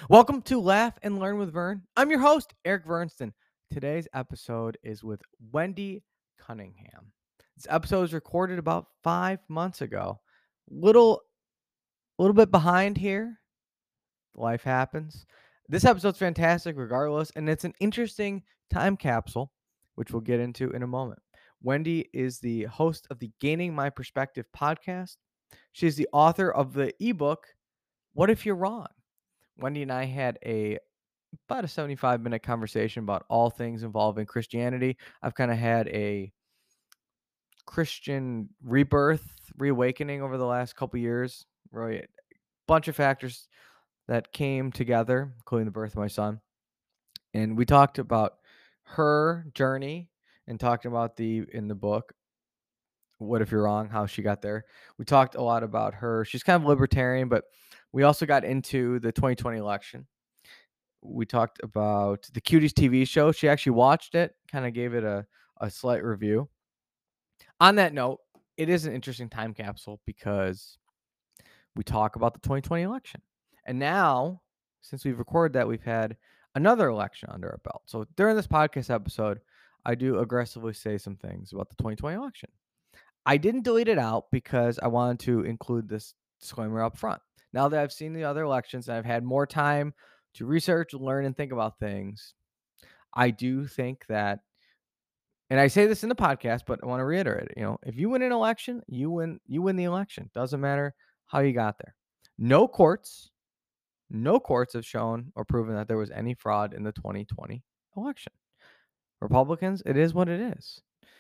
Welcome to Laugh and Learn with Vern. I'm your host, Eric Vernston. Today's episode is with Wendy Cunningham. This episode was recorded about 5 months ago. Little bit behind here. Life happens. This episode's fantastic regardless, and it's an interesting time capsule, which we'll get into in a moment. Wendy is the host of the Gaining My Perspective podcast. She's the author of the ebook, What If You're Wrong? Wendy and I had about a 75-minute conversation about all things involving Christianity. I've kind of had a Christian reawakening over the last couple years. Really, a bunch of factors that came together, including the birth of my son. And we talked about her journey and talked about in the book, What If You're Wrong, how she got there. We talked a lot about her. She's kind of libertarian, but we also got into the 2020 election. We talked about the Cuties TV show. She actually watched it, kind of gave it a slight review. On that note, it is an interesting time capsule because we talk about the 2020 election. And now, since we've recorded that, we've had another election under our belt. So during this podcast episode, I do aggressively say some things about the 2020 election. I didn't delete it out because I wanted to include this disclaimer up front. Now that I've seen the other elections and I've had more time to research, learn, and think about things, I do think that, and I say this in the podcast, but I want to reiterate it. If you win an election, you win the election. Doesn't matter how you got there. No courts have shown or proven that there was any fraud in the 2020 election. Republicans, it is what it is.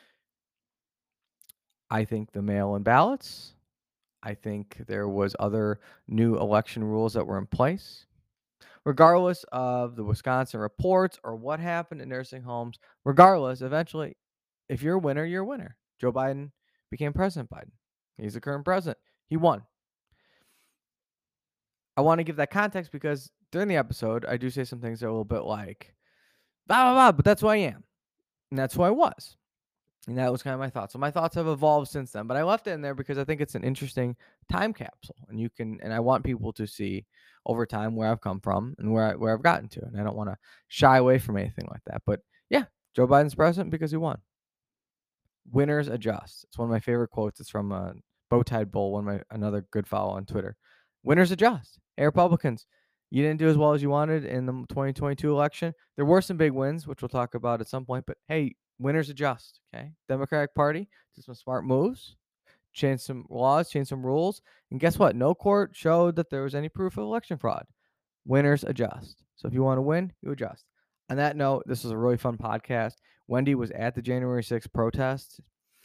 I think the mail-in ballots, I think there was other new election rules that were in place. Regardless of the Wisconsin reports or what happened in nursing homes, regardless, eventually, if you're a winner, you're a winner. Joe Biden became President Biden. He's the current president. He won. I want to give that context because during the episode, I do say some things that are a little bit like, blah, blah, blah, but that's who I am. And that's who I was. And that was kind of my thoughts. So my thoughts have evolved since then, but I left it in there because I think it's an interesting time capsule, and I want people to see over time where I've come from and where I've gotten to, and I don't want to shy away from anything like that. But yeah, Joe Biden's president because he won. Winners adjust. It's one of my favorite quotes. It's from Bowtie Bull, another good follow on Twitter. Winners adjust. Hey, Republicans, you didn't do as well as you wanted in the 2022 election. There were some big wins, which we'll talk about at some point, but hey, winners adjust, okay? Democratic Party did some smart moves, changed some laws, changed some rules, and guess what? No court showed that there was any proof of election fraud. Winners adjust. So if you want to win, you adjust. On that note, this was a really fun podcast. Wendy was at the January 6th protest.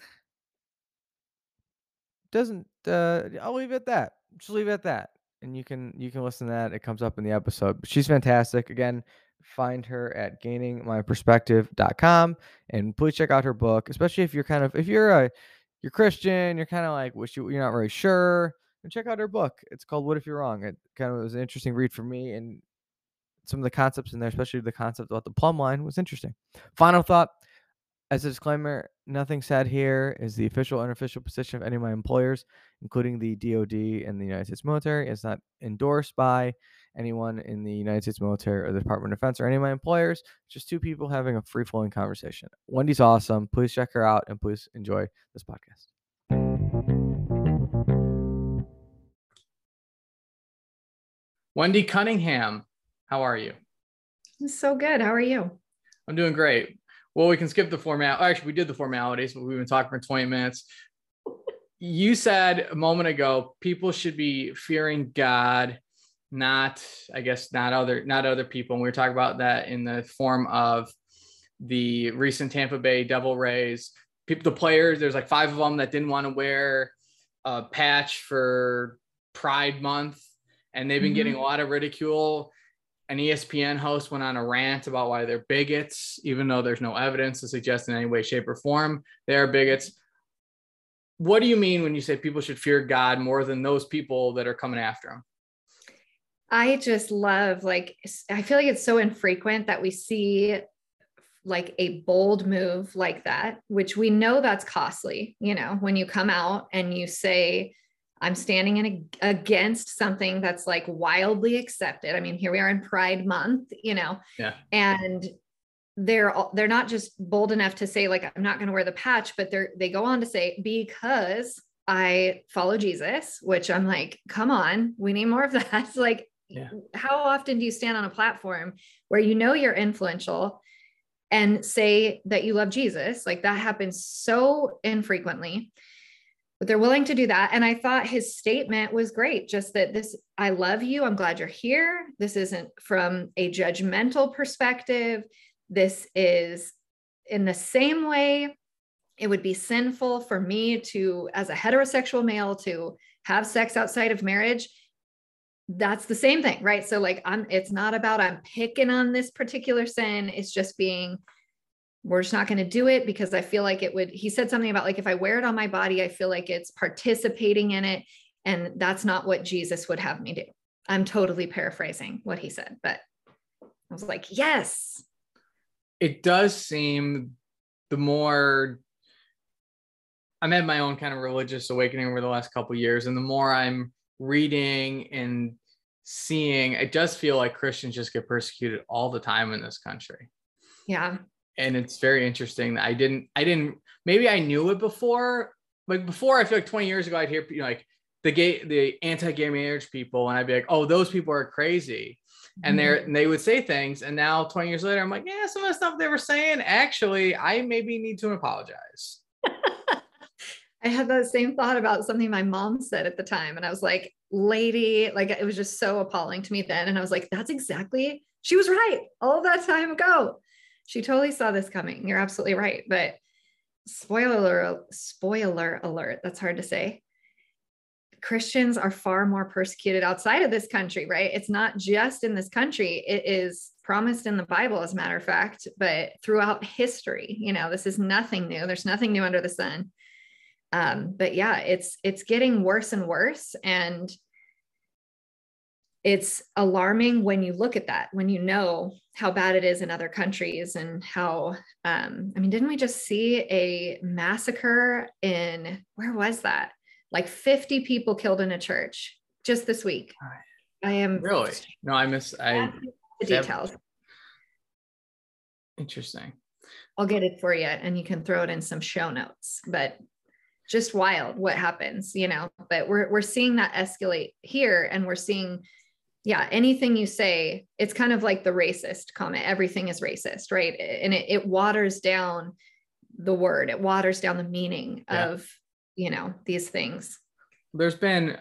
I'll leave it at that. Just leave it at that. And you can listen to that. It comes up in the episode. But she's fantastic. Again, find her at gainingmyperspective.com and please check out her book, especially if you're Christian, you're kind of like you're not really sure, and check out her book. It's called What If You're Wrong. It kind of was an interesting read for me, and some of the concepts in there, especially the concept about the plumb line, was interesting. Final thought. As a disclaimer, nothing said here is the official or unofficial position of any of my employers, including the DoD and the United States military. It's not endorsed by anyone in the United States military or the Department of Defense or any of my employers. It's just two people having a free-flowing conversation. Wendy's awesome. Please check her out and please enjoy this podcast. Wendy Cunningham, how are you? So good. How are you? I'm doing great. Well, we can skip the format. Actually, we did the formalities, but we've been talking for 20 minutes. You said a moment ago, people should be fearing God, not other people. And we were talking about that in the form of the recent Tampa Bay Devil Rays. The players, there's like 5 of them that didn't want to wear a patch for Pride Month. And they've been getting a lot of ridicule. An ESPN host went on a rant about why they're bigots, even though there's no evidence to suggest in any way, shape, or form they are bigots. What do you mean when you say people should fear God more than those people that are coming after him? I just love, I feel like it's so infrequent that we see like a bold move like that, which we know that's costly. When you come out and you say, I'm standing against something that's like wildly accepted. I mean, here we are in Pride Month, Yeah. and they're not just bold enough to say like, I'm not going to wear the patch, but they go on to say, because I follow Jesus, which I'm like, come on, we need more of that. Like, Yeah. how often do you stand on a platform where you're influential and say that you love Jesus? Like, that happens so infrequently, but they're willing to do that. And I thought his statement was great. Just that I love you. I'm glad you're here. This isn't from a judgmental perspective. This is in the same way it would be sinful for me to, as a heterosexual male, to have sex outside of marriage. That's the same thing, right? So like, it's not about I'm picking on this particular sin. It's just we're just not going to do it because I feel like he said something about like, if I wear it on my body, I feel like it's participating in it. And that's not what Jesus would have me do. I'm totally paraphrasing what he said, but I was like, yes. It does seem, the more I'm had my own kind of religious awakening over the last couple of years, and the more I'm reading and seeing, it does feel like Christians just get persecuted all the time in this country. Yeah. And it's very interesting that I didn't, maybe I knew it before. Like before, I feel like 20 years ago, I'd hear like the anti-gay marriage people, and I'd be like, oh, those people are crazy. And they would say things. And now 20 years later, I'm like, yeah, some of the stuff they were saying, actually, I maybe need to apologize. I had that same thought about something my mom said at the time. And I was like, lady, like, it was just so appalling to me then. And I was like, she was right all that time ago. She totally saw this coming. You're absolutely right. But spoiler alert, that's hard to say. Christians are far more persecuted outside of this country, right? It's not just in this country. It is promised in the Bible, as a matter of fact, but throughout history, this is nothing new. There's nothing new under the sun. But yeah, it's getting worse and worse. And it's alarming when you look at that, when you know how bad it is in other countries and how, didn't we just see a massacre where was that? Like 50 people killed in a church just this week. I am really, no, the details. Interesting. I'll get it for you and you can throw it in some show notes, but just wild what happens, but we're seeing that escalate here, and we're seeing, anything you say, it's kind of like the racist comment. Everything is racist, right? And it waters down the word, it waters down the meaning of, these things. There's been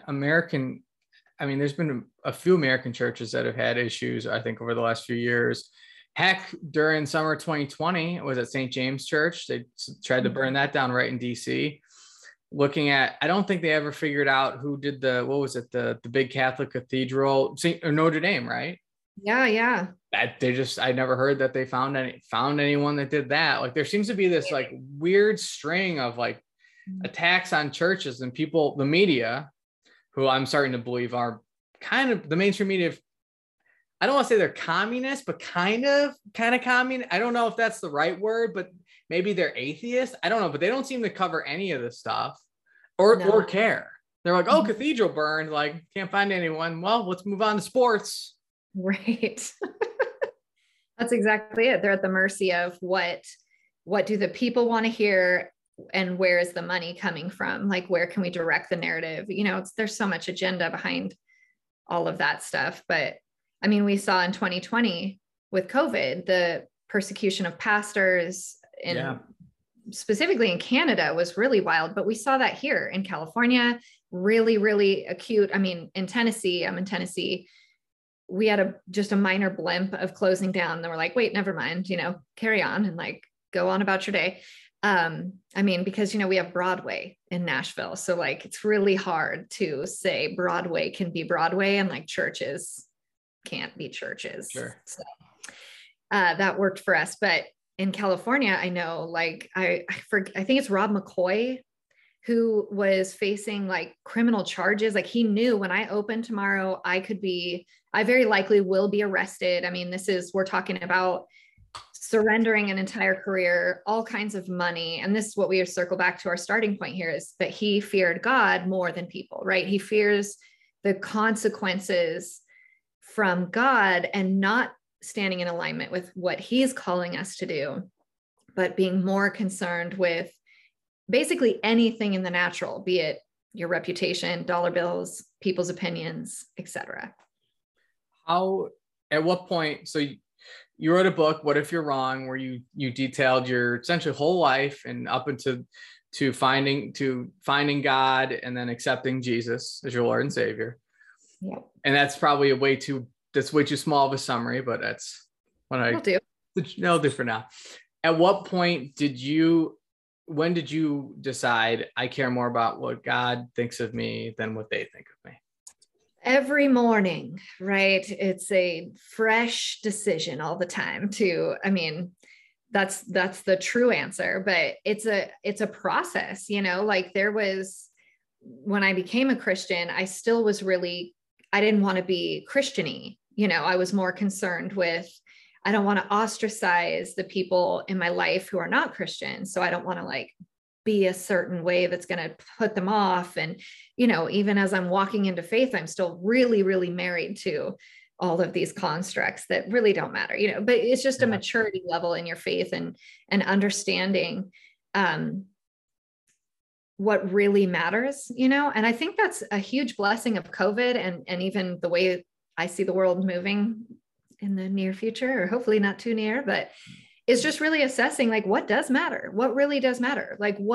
a few American churches that have had issues, I think, over the last few years. Heck, during summer 2020, it was at St. James Church. They tried to burn that down right in DC. Looking at, I don't think they ever figured out who did the big Catholic cathedral, Notre Dame, right? Yeah. I never heard that they found anyone that did that. Like, there seems to be this like weird string of like attacks on churches and people, the media, who I'm starting to believe are kind of the mainstream media. I don't want to say they're communist, but kind of communist. I don't know if that's the right word, but maybe they're atheists. I don't know, but they don't seem to cover any of this stuff or care. They're like, oh, cathedral burned, like can't find anyone. Well, let's move on to sports. Right. That's exactly it. They're at the mercy of what do the people want to hear, and where is the money coming from? Like, where can we direct the narrative? There's so much agenda behind all of that stuff. But we saw in 2020 with COVID, the persecution of pastors specifically in Canada was really wild, but we saw that here in California, really, really acute. In Tennessee, I'm in Tennessee. We had just a minor blimp of closing down. Then we're like, wait, never mind, carry on and like, go on about your day. Because, we have Broadway in Nashville. So like, it's really hard to say Broadway can be Broadway and like churches can't be churches. Sure. So that worked for us. But in California, I know, like, I think it's Rob McCoy who was facing like criminal charges. Like, he knew when I open tomorrow, I very likely will be arrested. We're talking about surrendering an entire career, all kinds of money. And this is what we circle back to our starting point here, is that he feared God more than people, right? He fears the consequences from God and not standing in alignment with what he's calling us to do, but being more concerned with basically anything in the natural, be it your reputation, dollar bills, people's opinions, etc. At what point, so you wrote a book, What If You're Wrong, where you detailed your essentially whole life and up into finding God and then accepting Jesus as your Lord and Savior. Yep. And that's probably way too small of a summary, but that's what I'll do for now. At what point when did you decide I care more about what God thinks of me than what they think of me? Every morning, right? It's a fresh decision all the time that's the true answer, but it's a process, like when I became a Christian, I still was I didn't want to be Christian-y, I was more concerned with, I don't want to ostracize the people in my life who are not Christian. So I don't want to be a certain way that's going to put them off. And, even as I'm walking into faith, I'm still really, really married to all of these constructs that really don't matter, but it's just a maturity level in your faith and understanding what really matters, and I think that's a huge blessing of COVID and even the way I see the world moving in the near future, or hopefully not too near, but it's just really assessing what does matter, what really does matter,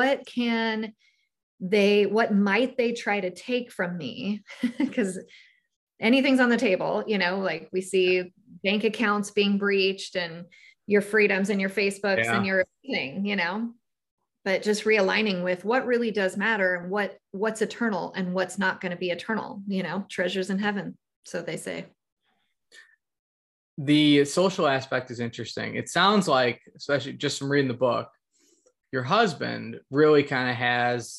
what might they try to take from me? Because anything's on the table, we see bank accounts being breached and your freedoms and your Facebooks and your thing, but just realigning with what really does matter and what's eternal and what's not going to be eternal, treasures in heaven. So they say. The social aspect is interesting. It sounds like, especially just from reading the book, your husband really kind of has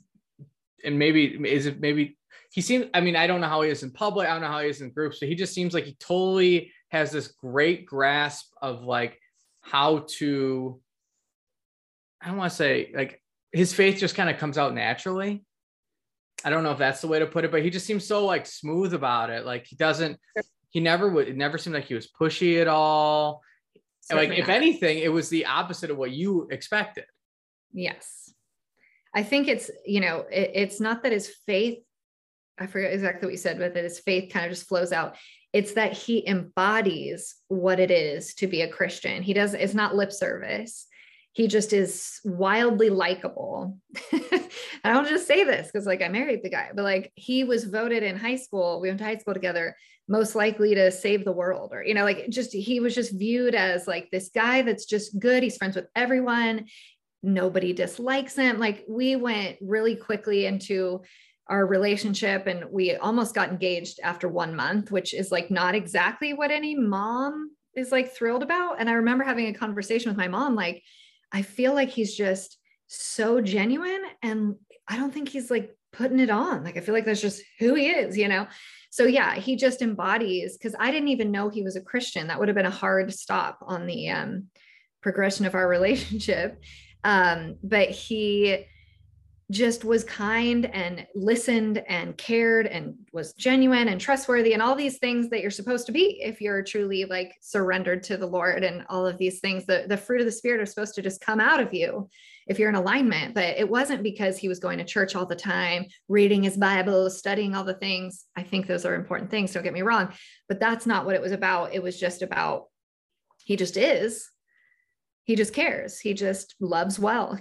he seems, I don't know how he is in public. I don't know how he is in groups, but he just seems like he totally has this great grasp of how to, I don't want to say his faith just kind of comes out naturally. I don't know if that's the way to put it, but he just seems so smooth about it. It never seemed like he was pushy at all. If anything, it was the opposite of what you expected. Yes. I think it's, it's not that his faith, I forget exactly what you said, but that his faith kind of just flows out. It's that he embodies what it is to be a Christian. It's not lip service. He just is wildly likable. I don't just say this because I married the guy, but he was voted in high school. We went to high school together, most likely to save the world, or, he was just viewed as this guy that's just good. He's friends with everyone. Nobody dislikes him. We went really quickly into our relationship and we almost got engaged after 1 month, which is not exactly what any mom is thrilled about. And I remember having a conversation with my mom, I feel like he's just so genuine and I don't think he's putting it on. I feel like that's just who he is, So yeah, he just embodies, because I didn't even know he was a Christian. That would have been a hard stop on the progression of our relationship. But he just was kind and listened and cared and was genuine and trustworthy and all these things that you're supposed to be if you're truly surrendered to the Lord, and all of these things. The fruit of the Spirit are supposed to just come out of you if you're in alignment. But it wasn't because he was going to church all the time, reading his Bible, studying all the things. I think those are important things, don't get me wrong, but that's not what it was about. It was just about, he just is. He just cares. He just loves well,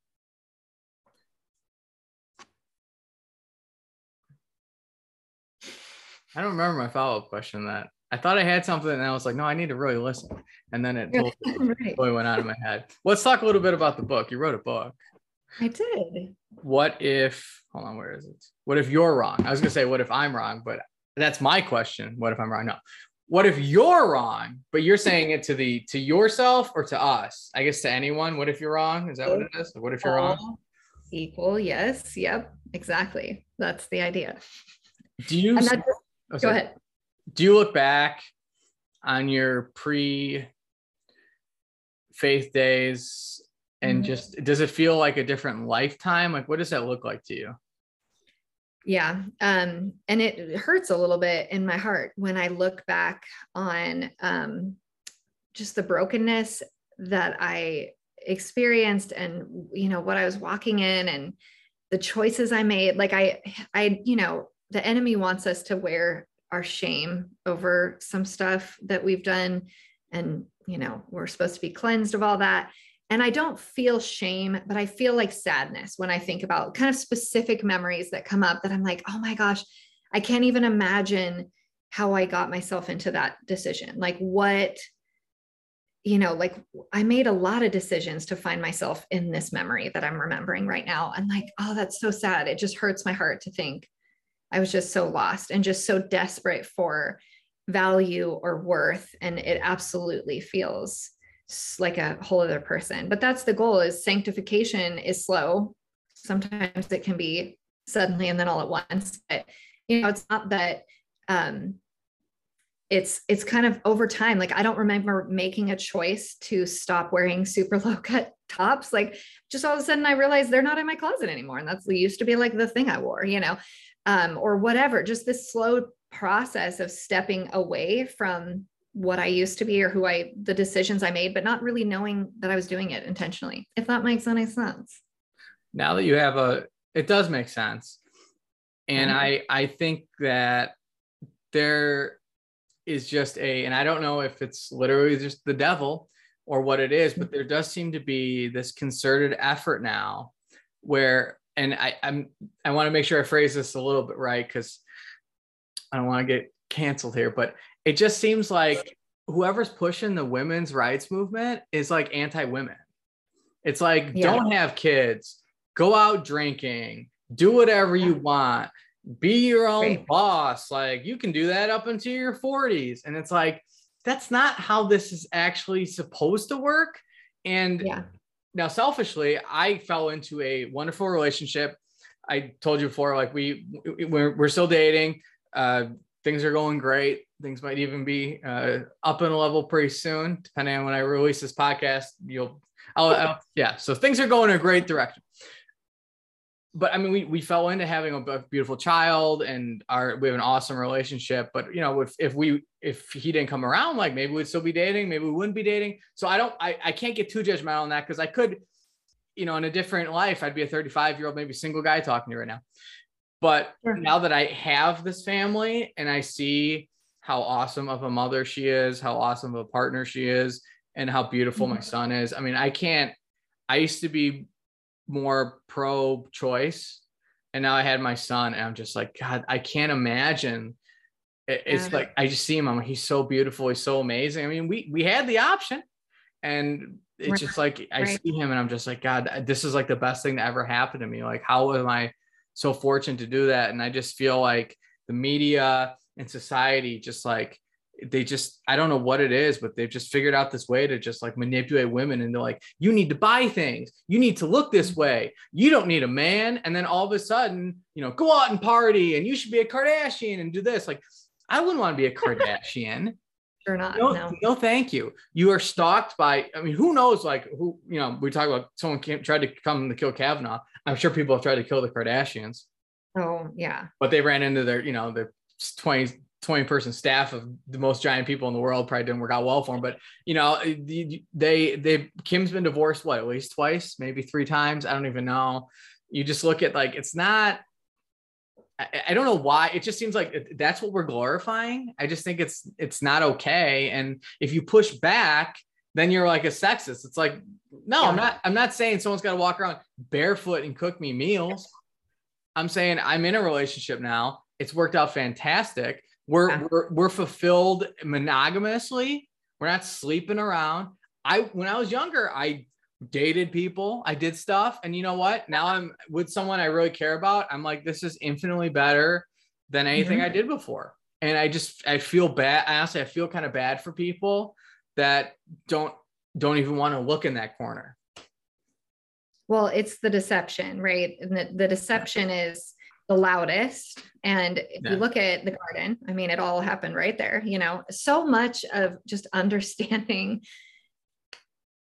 I don't remember my follow-up question. That I thought I had something and I was no, I need to really listen. And then it totally went out of my head. Let's talk a little bit about the book. You wrote a book. I did. What if, hold on, where is it? What if you're wrong? I was going to say, what if I'm wrong? But that's my question. What if I'm wrong? No. What if you're wrong, but you're saying it to yourself or to us? I guess to anyone. What if you're wrong? Is that what it is? What if you're wrong? Equal. Yes. Yep. Exactly. That's the idea. Do you, go ahead. Do you look back on your faith days, and just, does it feel like a different lifetime? Like, what does that look like to you? Yeah. And it hurts a little bit in my heart when I look back on just the brokenness that I experienced, and, what I was walking in, and the choices I made. Like the enemy wants us to wear our shame over some stuff that we've done. And, we're supposed to be cleansed of all that. And I don't feel shame, but I feel like sadness when I think about kind of specific memories that come up that I'm like, oh my gosh, I can't even imagine how I got myself into that decision. Like like I made a lot of decisions to find myself in this memory that I'm remembering right now. And like, oh, that's so sad. It just hurts my heart to think I was just so lost and just so desperate for value or worth. And it absolutely feels like a whole other person. But that's the goal. Is sanctification is slow. Sometimes it can be suddenly and then all at once. But it's not that it's kind of over time. Like, I don't remember making a choice to stop wearing super low cut tops. Like, just all of a sudden I realized they're not in my closet anymore. And that's used to be like the thing I wore, or whatever. Just this slow process of stepping away from what I used to be, or the decisions I made, but not really knowing that I was doing it intentionally. If that makes any sense. Now that you have it does make sense. And I think that there is just and I don't know if it's literally just the devil or what it is, but there does seem to be this concerted effort now where, and I want to make sure I phrase this a little bit right, because I don't want to get canceled here, but it just seems like whoever's pushing the women's rights movement is like anti-women. It's like, don't have kids, go out drinking, do whatever you want, be your own boss. Like, you can do that up until your 40s. And it's like, that's not how this is actually supposed to work. And now, selfishly, I fell into a wonderful relationship. I told you before, like we're still dating. Things are going great. Things might even be up in a level pretty soon, depending on when I release this podcast. So things are going in a great direction. But I mean, we fell into having a beautiful child, and we have an awesome relationship. But if he didn't come around, like, maybe we'd still be dating, maybe we wouldn't be dating. So I can't get too judgmental on that, because I could, in a different life, I'd be a 35-year-old, maybe single guy talking to you right now. But now that I have this family and I see how awesome of a mother she is, how awesome of a partner she is, and how beautiful my son is. I mean, I used to be more pro-choice, and now I had my son, and I'm just like, God, I can't imagine. It's like, I just see him, he's so beautiful, he's so amazing. I mean, we had the option, and it's just like, I see him and I'm just like, God, this is like the best thing that ever happened to me. Like, how am I so fortunate to do that? And I just feel like the media and society just like, I don't know what it is, but they've just figured out this way to just like manipulate women. And they're like, you need to buy things. You need to look this way. You don't need a man. And then all of a sudden, go out and party, and you should be a Kardashian and do this. Like, I wouldn't want to be a Kardashian. Sure not. No, thank you. You are stalked by, I mean, who knows, like, who, we talk about someone tried to come to kill Kavanaugh. I'm sure people have tried to kill the Kardashians. Oh, yeah. But they ran into their, their 20 person staff of the most giant people in the world. Probably didn't work out well for them. But, Kim's been divorced, at least twice, maybe 3 times. I don't even know. You just look at, like, it's not, I don't know why. It just seems like that's what we're glorifying. I just think it's not okay. And if you push back, then you're like a sexist. It's like, no, I'm not saying someone's got to walk around barefoot and cook me meals. I'm saying I'm in a relationship now. It's worked out fantastic. We're fulfilled monogamously. We're not sleeping around. When I was younger, I dated people, I did stuff, and you know what? Now I'm with someone I really care about. I'm like, this is infinitely better than anything I did before. And I feel bad. Honestly, I feel kind of bad for people that don't even want to look in that corner. Well, it's the deception, right? And the deception is the loudest. And if you look at the garden, I mean, it all happened right there. So much of just understanding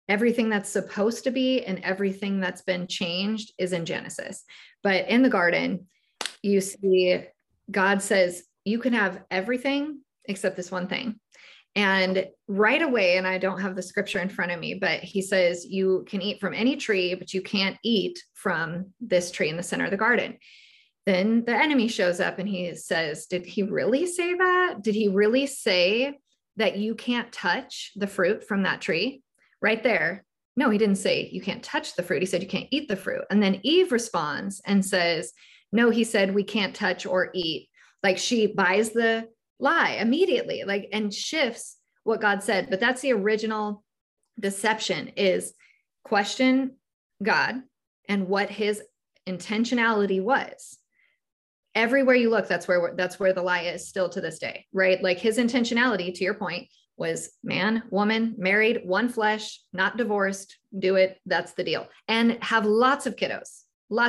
Everything that's supposed to be and everything that's been changed is in Genesis. But in the garden, you see God says, you can have everything except this one thing. And right away, and I don't have the scripture in front of me, but he says, you can eat from any tree, but you can't eat from this tree in the center of the garden. Then the enemy shows up and he says, did he really say that? Did he really say that you can't touch the fruit from that tree? Right there. No, he didn't say you can't touch the fruit. He said you can't eat the fruit. And then Eve responds and says, no, he said we can't touch or eat. Like she buys the lie immediately, like, and shifts what God said. But that's the original deception, is question God and what his intentionality was. Everywhere you look, that's where the lie is still to this day, right? Like his intentionality, to your point, was man, woman, married, one flesh, not divorced, do it. That's the deal. And have lots of kiddos.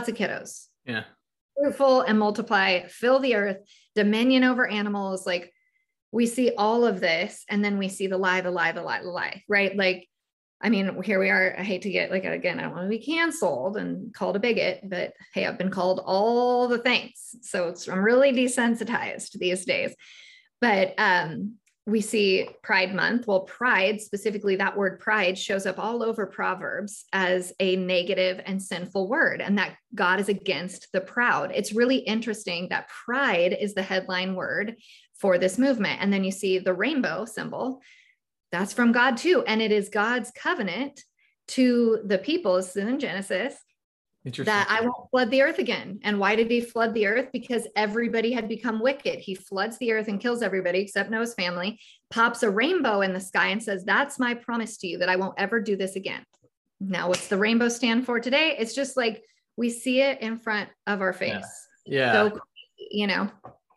Yeah. Fruitful and multiply, fill the earth, dominion over animals. Like we see all of this. And then we see the lie, right? Like, I mean, here we are. I hate to get, like, again, I don't want to be canceled and called a bigot, but hey, I've been called all the things. So I'm really desensitized these days. But, we see Pride Month. Well, pride, specifically that word pride, shows up all over Proverbs as a negative and sinful word, and that God is against the proud. It's really interesting that pride is the headline word for this movement. And then you see the rainbow symbol. That's from God too. And it is God's covenant to the people, this is in Genesis, that I won't flood the earth again. And why did he flood the earth? Because everybody had become wicked. He floods the earth and kills everybody except Noah's family, pops a rainbow in the sky and says, that's my promise to you that I won't ever do this again. Now, what's the rainbow stand for today? It's just like, we see it in front of our face. Yeah. So, you know,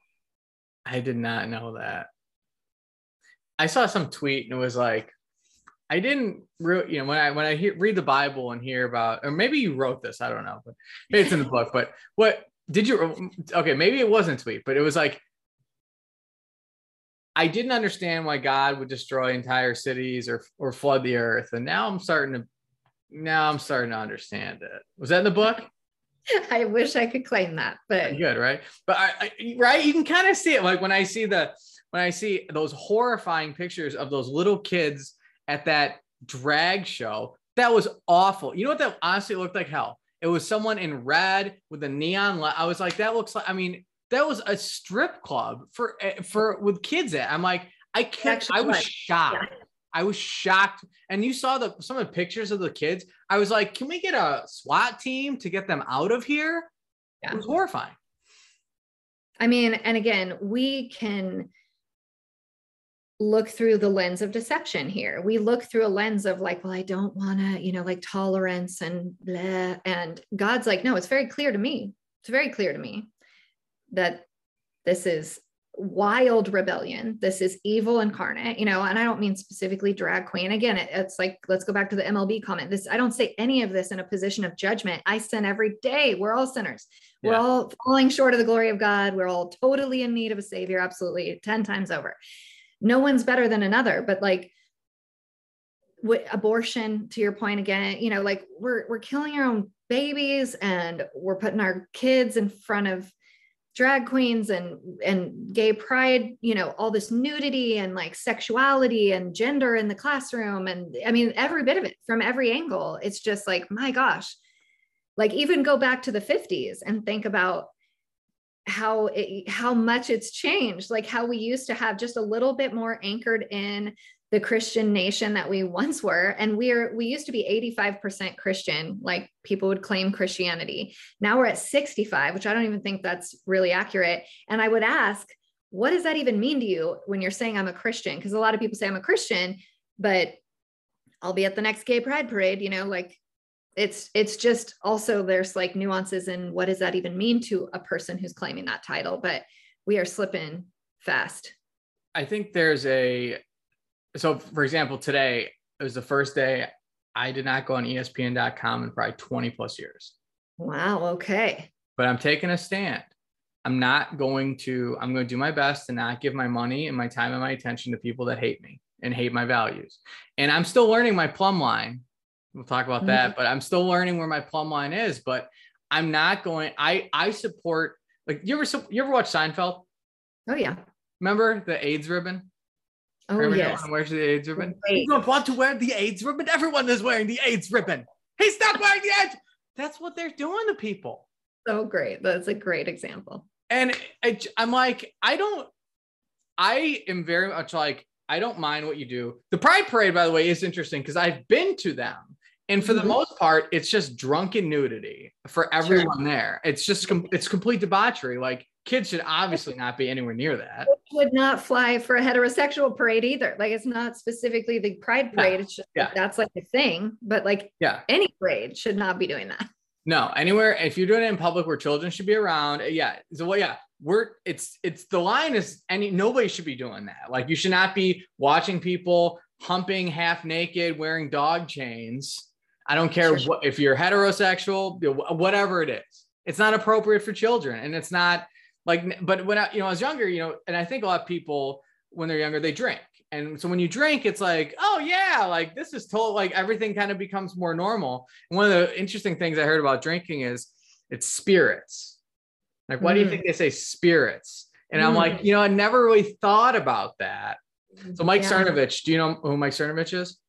I did not know that. I saw some tweet and it was like, I didn't really, you know, when I read the Bible and hear about, or maybe you wrote this, I don't know, but maybe it's in the book, but what did you, okay, maybe it wasn't a tweet, but it was like, I didn't understand why God would destroy entire cities or flood the earth. And now I'm starting to understand it. Was that in the book? I wish I could claim that, but good, right? But right, you can kind of see it. Like when I see those horrifying pictures of those little kids at that drag show, that was awful. You know what that honestly looked like? Hell. It was someone in red with a neon light. I was like, that looks like, I mean, that was a strip club for with kids at. I'm like, I was shocked. Yeah. I was shocked. And you saw some of the pictures of the kids. I was like, can we get a SWAT team to get them out of here? Yeah. It was horrifying. I mean, and again, we can look through the lens of deception here. We look through a lens of like, well, I don't want to, you know, like tolerance and blah. And God's like, no, it's very clear to me. It's very clear to me that this is wild rebellion. This is evil incarnate, you know, and I don't mean specifically drag queen. Again, it's like, let's go back to the MLB comment. I don't say any of this in a position of judgment. I sin every day. We're all sinners. Yeah. We're all falling short of the glory of God. We're all totally in need of a savior. Absolutely. 10 times over. No one's better than another, but like abortion, to your point again, you know, like we're killing our own babies and we're putting our kids in front of drag queens and gay pride, you know, all this nudity and like sexuality and gender in the classroom. And I mean, every bit of it from every angle. It's just like, my gosh, like even go back to the 50s and think about how much it's changed, like how we used to have just a little bit more anchored in the Christian nation that we once were. And we used to be 85% Christian, like people would claim Christianity. Now we're at 65, which I don't even think that's really accurate. And I would ask, what does that even mean to you when you're saying I'm a Christian? Because a lot of people say I'm a Christian, but I'll be at the next gay pride parade, you know, like it's just also there's like nuances in what does that even mean to a person who's claiming that title, but we are slipping fast. I think so for example, today it was the first day I did not go on ESPN.com in probably 20 plus years. Wow. Okay. But I'm taking a stand. I'm going to do my best to not give my money and my time and my attention to people that hate me and hate my values. And I'm still learning my plumb line We'll talk about that, but I'm still learning where my plumb line is, but I'm not going, I support, like, you ever watch Seinfeld? Oh yeah. Remember the AIDS ribbon? Oh yes. Wears the AIDS ribbon. Great. You don't want to wear the AIDS ribbon. Everyone is wearing the AIDS ribbon. Hey, stop wearing the AIDS. That's what they're doing to people. So great. That's a great example. And I'm like, I am very much like, I don't mind what you do. The Pride Parade, by the way, is interesting because I've been to them. And for the most part, it's just drunken nudity for everyone there. It's just, it's complete debauchery. Like, kids should obviously not be anywhere near that. It would not fly for a heterosexual parade either. Like, it's not specifically the Pride Parade. It's just like, that's like a thing. But like, any parade should not be doing that. No, anywhere. If you're doing it in public where children should be around, So it's the line is nobody should be doing that. Like, you should not be watching people humping half naked, wearing dog chains. I don't care what, if you're heterosexual, whatever it is, it's not appropriate for children. And it's not like, but when I was younger, and I think a lot of people when they're younger, they drink. And so when you drink, it's like, oh yeah, like this is like everything kind of becomes more normal. And one of the interesting things I heard about drinking is it's spirits. Like, why do you think they say spirits? And I'm like, I never really thought about that. So Mike Cernovich, do you know who Mike Cernovich is?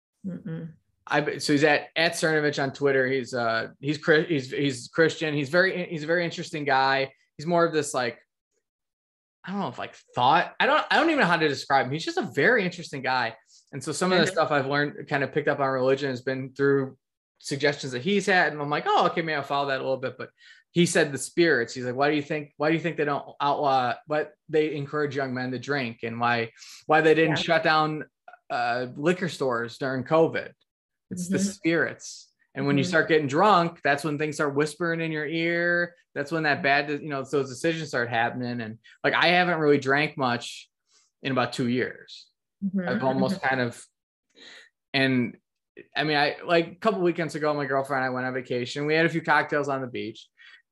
So he's at Cernovich on Twitter. He's Christian. He's a very interesting guy. He's more of this, like, I don't know if like thought, I don't even know how to describe him. He's just a very interesting guy. And so some of the stuff I've learned, kind of picked up on religion, has been through suggestions that he's had. And I'm like, oh, okay, maybe I'll follow that a little bit. But he said the spirits. He's like, why do you think they don't outlaw, but they encourage young men to drink, and why they didn't shut down liquor stores during COVID? It's the spirits. And when you start getting drunk, that's when things start whispering in your ear. That's when that bad, those decisions start happening. And like, I haven't really drank much in about 2 years. I've almost kind of, and I mean, I like a couple weekends ago, my girlfriend and I went on vacation. We had a few cocktails on the beach,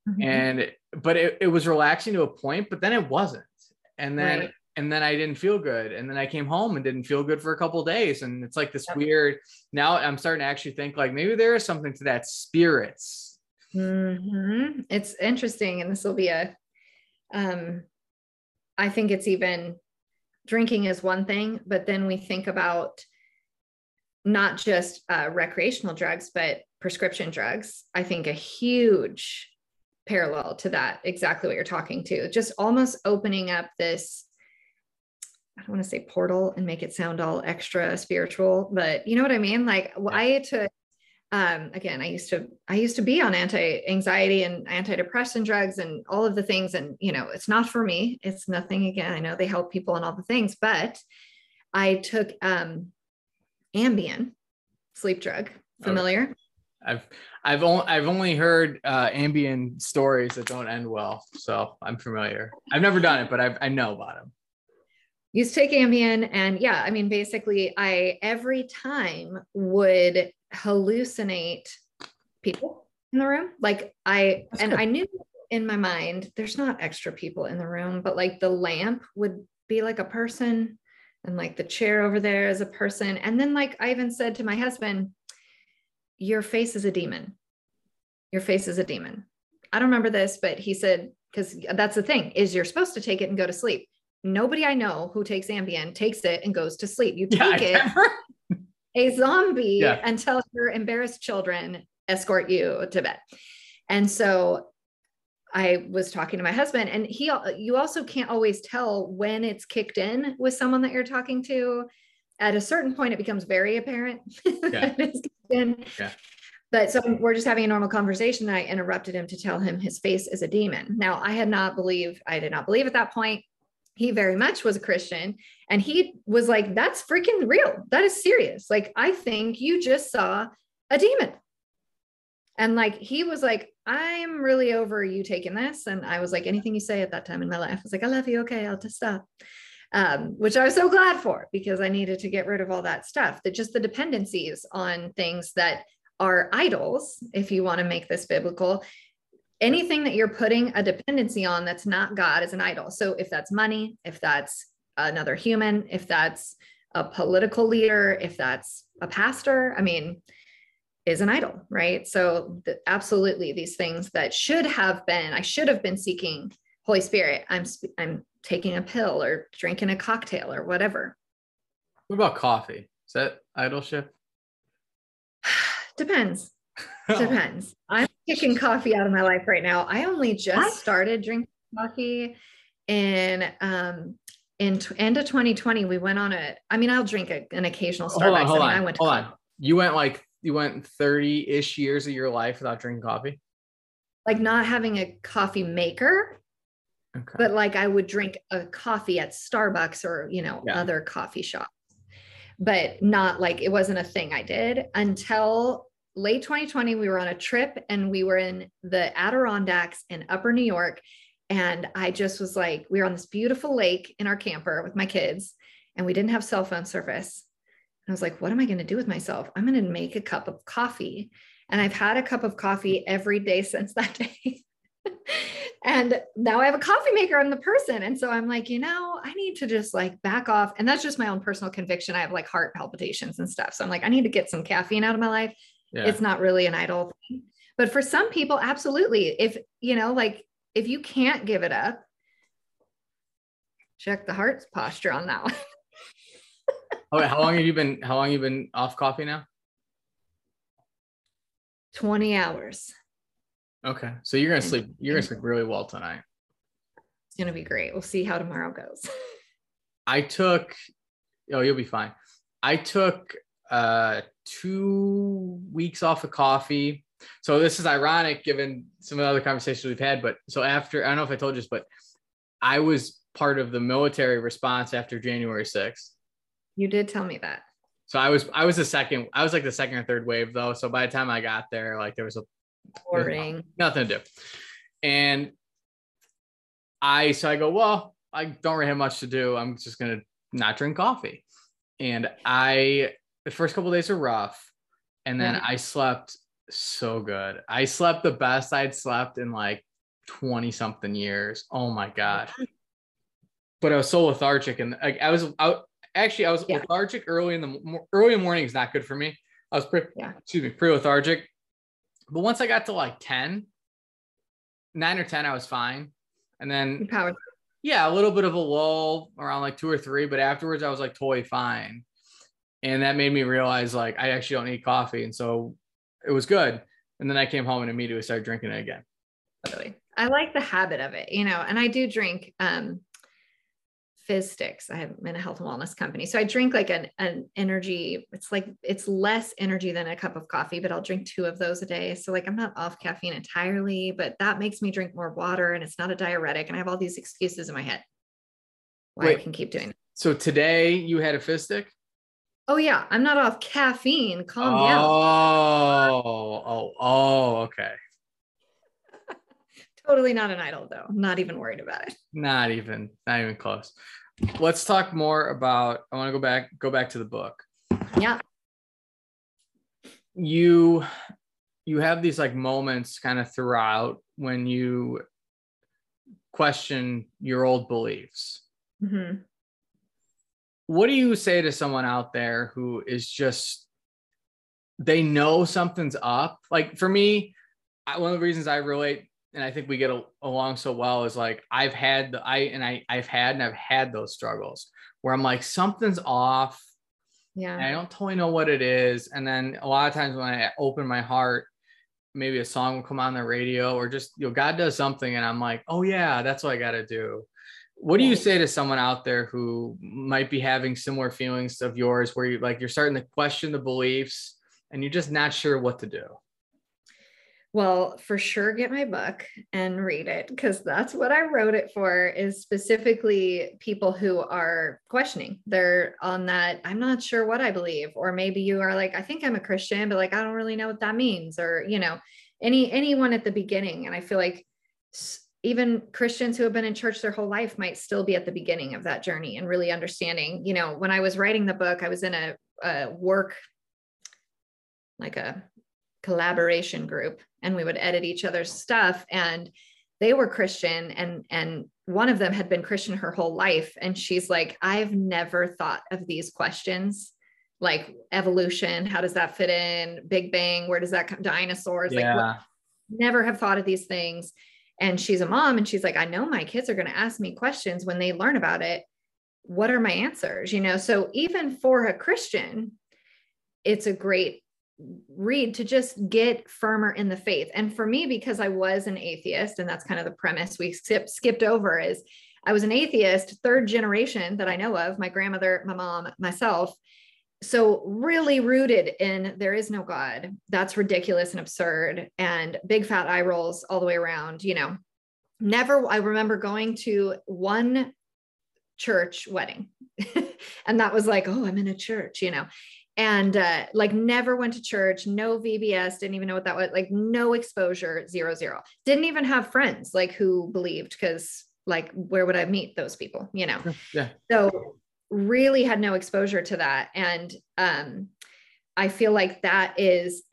but it was relaxing to a point, but then it wasn't. And then I didn't feel good. And then I came home and didn't feel good for a couple of days. And it's like this weird, now I'm starting to actually think like maybe there is something to that spirits. It's interesting. And this will be I think it's even, drinking is one thing, but then we think about not just recreational drugs, but prescription drugs. I think a huge parallel to that, exactly what you're talking to, just almost opening up this, I don't want to say portal and make it sound all extra spiritual, but you know what I mean? Like, I took, again, I used to be on anti-anxiety and antidepressant drugs and all of the things. And, it's not for me. It's nothing. Again, I know they help people and all the things, but I took Ambien, sleep drug. Familiar? I've only heard Ambien stories that don't end well. So I'm familiar. I've never done it, but I know about them. Used to take Ambien, and basically I every time would hallucinate people in the room. Like I knew in my mind, there's not extra people in the room, but like the lamp would be like a person, and like the chair over there is a person. And then like I even said to my husband, your face is a demon. Your face is a demon. I don't remember this, but he said, because that's the thing, is you're supposed to take it and go to sleep. Nobody I know who takes Ambien takes it and goes to sleep. You take a zombie until your embarrassed children escort you to bed. And so I was talking to my husband, and you also can't always tell when it's kicked in with someone that you're talking to. At a certain point, it becomes very apparent. But so we're just having a normal conversation. And I interrupted him to tell him his face is a demon. Now, I did not believe at that point. He very much was a Christian, and he was like, that's freaking real. That is serious. Like, I think you just saw a demon. And like, he was like, I'm really over you taking this. And I was like, anything you say at that time in my life, I was like, I love you. Okay, I'll just stop. Which I was so glad for, because I needed to get rid of all that stuff, that just the dependencies on things that are idols. If you want to make this biblical, anything that you're putting a dependency on that's not God is an idol. So if that's money, if that's another human, if that's a political leader, if that's a pastor, is an idol, right? So absolutely, these things that I should have been seeking Holy Spirit. I'm taking a pill or drinking a cocktail or whatever. What about coffee? Is that idolship? Depends. Depends. I'm taking coffee out of my life right now. I only just started drinking coffee in end of 2020. We went on I'll drink an occasional Starbucks. Hold on. You went 30-ish years of your life without drinking coffee? Like not having a coffee maker. Okay. But like I would drink a coffee at Starbucks or, other coffee shops, but not like, it wasn't a thing I did until late 2020. We were on a trip and we were in the Adirondacks in Upper New York. And I just was like, we were on this beautiful lake in our camper with my kids and we didn't have cell phone service. And I was like, what am I going to do with myself? I'm going to make a cup of coffee. And I've had a cup of coffee every day since that day. And now I have a coffee maker in the person. And so I'm like, I need to just like back off. And that's just my own personal conviction. I have like heart palpitations and stuff. So I'm like, I need to get some caffeine out of my life. Yeah. It's not really an idol thing. But for some people, absolutely. If you can't give it up, check the heart's posture on that one. Okay, how long have you been off coffee now? 20 hours. Okay. So you're going to sleep really well tonight. It's going to be great. We'll see how tomorrow goes. You'll be fine. I took 2 weeks off of coffee. So this is ironic given some of the other conversations we've had, but so after, I don't know if I told you this, but I was part of the military response after January 6th. You did tell me that. So I was like the second or third wave though. So by the time I got there, like there was nothing to do. And I go, well, I don't really have much to do. I'm just going to not drink coffee. And the first couple of days were rough. And then I slept so good. I slept the best I'd slept in like 20 something years. Oh my gosh. But I was so lethargic and like I was lethargic early in the morning is not good for me. I was pretty lethargic. But once I got to like 9 or 10, I was fine. And then a little bit of a lull around like 2 or 3, but afterwards I was like totally fine. And that made me realize like I actually don't need coffee. And so it was good. And then I came home and immediately started drinking it again. Totally. I like the habit of it, and I do drink fizz sticks. I'm in a health and wellness company. So I drink like an energy. It's less energy than a cup of coffee, but I'll drink 2 of those a day. So like I'm not off caffeine entirely, but that makes me drink more water and it's not a diuretic. And I have all these excuses in my head why I can keep doing it. So today you had a fizz stick? Oh yeah. I'm not off caffeine. Calm down. Oh, okay. Totally not an idol though. Not even worried about it. Not even close. Let's talk more about, I want to go back to the book. Yeah. You have these like moments kind of throughout when you question your old beliefs. Mm-hmm. What do you say to someone out there who is just, they know something's up? Like for me, one of the reasons I relate, and I think we get along so well, is like I've had those struggles where I'm like, something's off. Yeah. And I don't totally know what it is. And then a lot of times when I open my heart, maybe a song will come on the radio or just, God does something. And I'm like, oh yeah, that's what I got to do. What do you say to someone out there who might be having similar feelings of yours, where you're starting to question the beliefs and you're just not sure what to do? Well, for sure, get my book and read it, because that's what I wrote it for, is specifically people who are questioning. They're on that, I'm not sure what I believe. Or maybe you are like, I think I'm a Christian, but like, I don't really know what that means. Or, anyone at the beginning. And I feel like even Christians who have been in church their whole life might still be at the beginning of that journey and really understanding. When I was writing the book, I was in a work, like a collaboration group, and we would edit each other's stuff, and they were Christian, and one of them had been Christian her whole life. And she's like, I've never thought of these questions like evolution, how does that fit in? Big Bang, where does that come? Dinosaurs, like what, never have thought of these things. And she's a mom and she's like, I know my kids are going to ask me questions when they learn about it. What are my answers? So even for a Christian, it's a great read to just get firmer in the faith. And for me, because I was an atheist, and that's kind of the premise we skipped over, is I was an atheist, third generation that I know of, my grandmother, my mom, myself. So really rooted in there is no God. That's ridiculous and absurd, and big fat eye rolls all the way around. Never, I remember going to one church wedding and that was like, oh, I'm in a church, and like never went to church, no VBS, didn't even know what that was, like no exposure, 0. Didn't even have friends like who believed, because like where would I meet those people, Yeah. So really had no exposure to that. And I feel like that's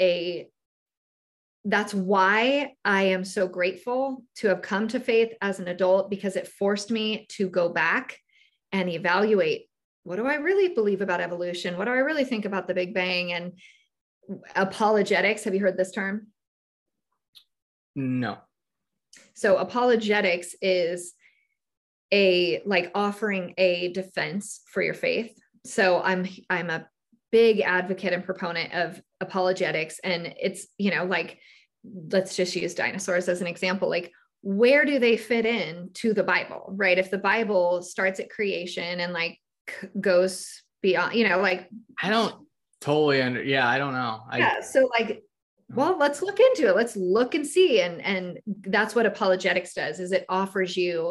why I am so grateful to have come to faith as an adult, because it forced me to go back and evaluate, what do I really believe about evolution? What do I really think about the Big Bang? And apologetics. Have you heard this term? No. So apologetics is like offering a defense for your faith. So I'm a big advocate and proponent of apologetics. And it's, like, let's just use dinosaurs as an example. Like, where do they fit in to the Bible, right? If the Bible starts at creation and like goes beyond, like, I don't totally I don't know. So like, well, let's look into it. Let's look and see. And that's what apologetics does, is it offers you,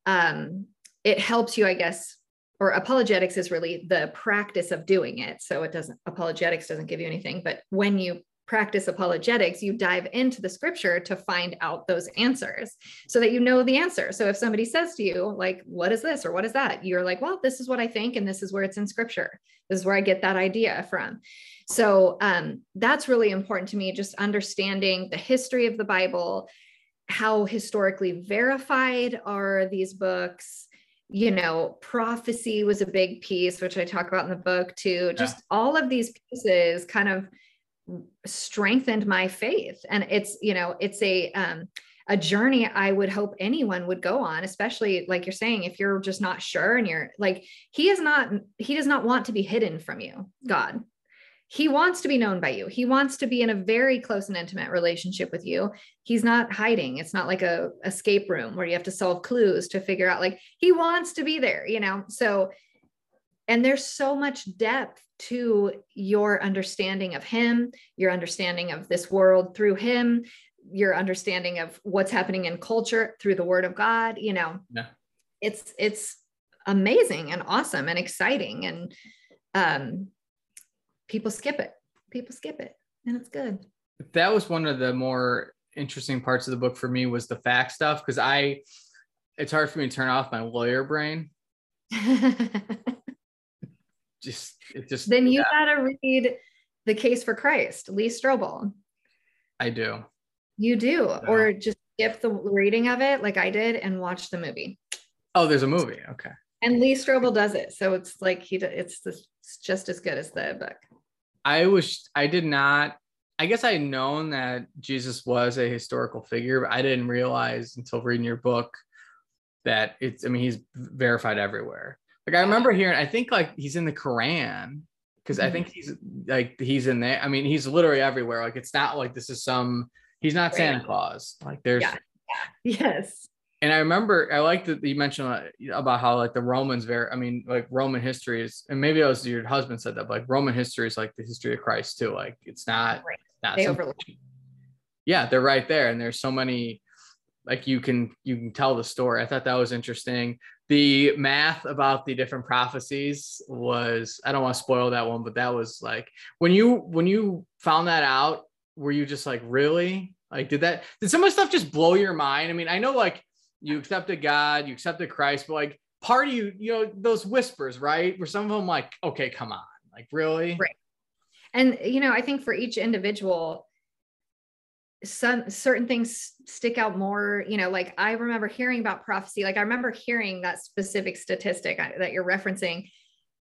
it helps you, I guess, or apologetics is really the practice of doing it. So apologetics doesn't give you anything, but when you practice apologetics, you dive into the scripture to find out those answers so that you know the answer. So if somebody says to you, like, what is this? Or what is that? You're like, well, this is what I think. And this is where it's in scripture. This is where I get that idea from. So that's really important to me, just understanding the history of the Bible, how historically verified are these books. Prophecy was a big piece, which I talk about in the book too. Just all of these pieces kind of strengthened my faith. And it's, it's a journey I would hope anyone would go on, especially like you're saying, if you're just not sure and you're like, he does not want to be hidden from you, God. He wants to be known by you. He wants to be in a very close and intimate relationship with you. He's not hiding. It's not like a escape room where you have to solve clues to figure out, like, he wants to be there, So, and there's so much depth to your understanding of him, your understanding of this world through him, your understanding of what's happening in culture through the word of God. It's amazing and awesome and exciting. And, people skip it and it's good. That was one of the more interesting parts of the book for me, was the fact stuff. Cause it's hard for me to turn off my lawyer brain. Then you gotta read The Case for Christ, Lee Strobel. I do. You do. No. Or just skip the reading of it like I did and watch the movie. Oh, there's a movie. Okay. And Lee Strobel does it. So it's like it's just as good as the book. I guess I'd known that Jesus was a historical figure, but I didn't realize until reading your book that he's verified everywhere. Like, I remember hearing, I think like he's in the Quran, because I think he's in there. He's literally everywhere. Like, it's not like this is he's not Santa Claus. Like, there's, yes. And I remember, I like that you mentioned about how like the Romans, like Roman history is, and maybe it was your husband said that, but like Roman history is like the history of Christ too. Like, it's not, they overlap. Yeah, they're right there. And there's so many, like you can tell the story. I thought that was interesting. The math about the different prophecies was, I don't want to spoil that one, but that was like, when you found that out, were you just like, really? Like, did some of the stuff just blow your mind? I know like you accepted God, you accepted Christ, but like part of you, those whispers, right? Where some of them like, okay, come on, like, really? Right. And, I think for each individual, some certain things stick out more, like I remember hearing about prophecy. Like, I remember hearing that specific statistic that you're referencing.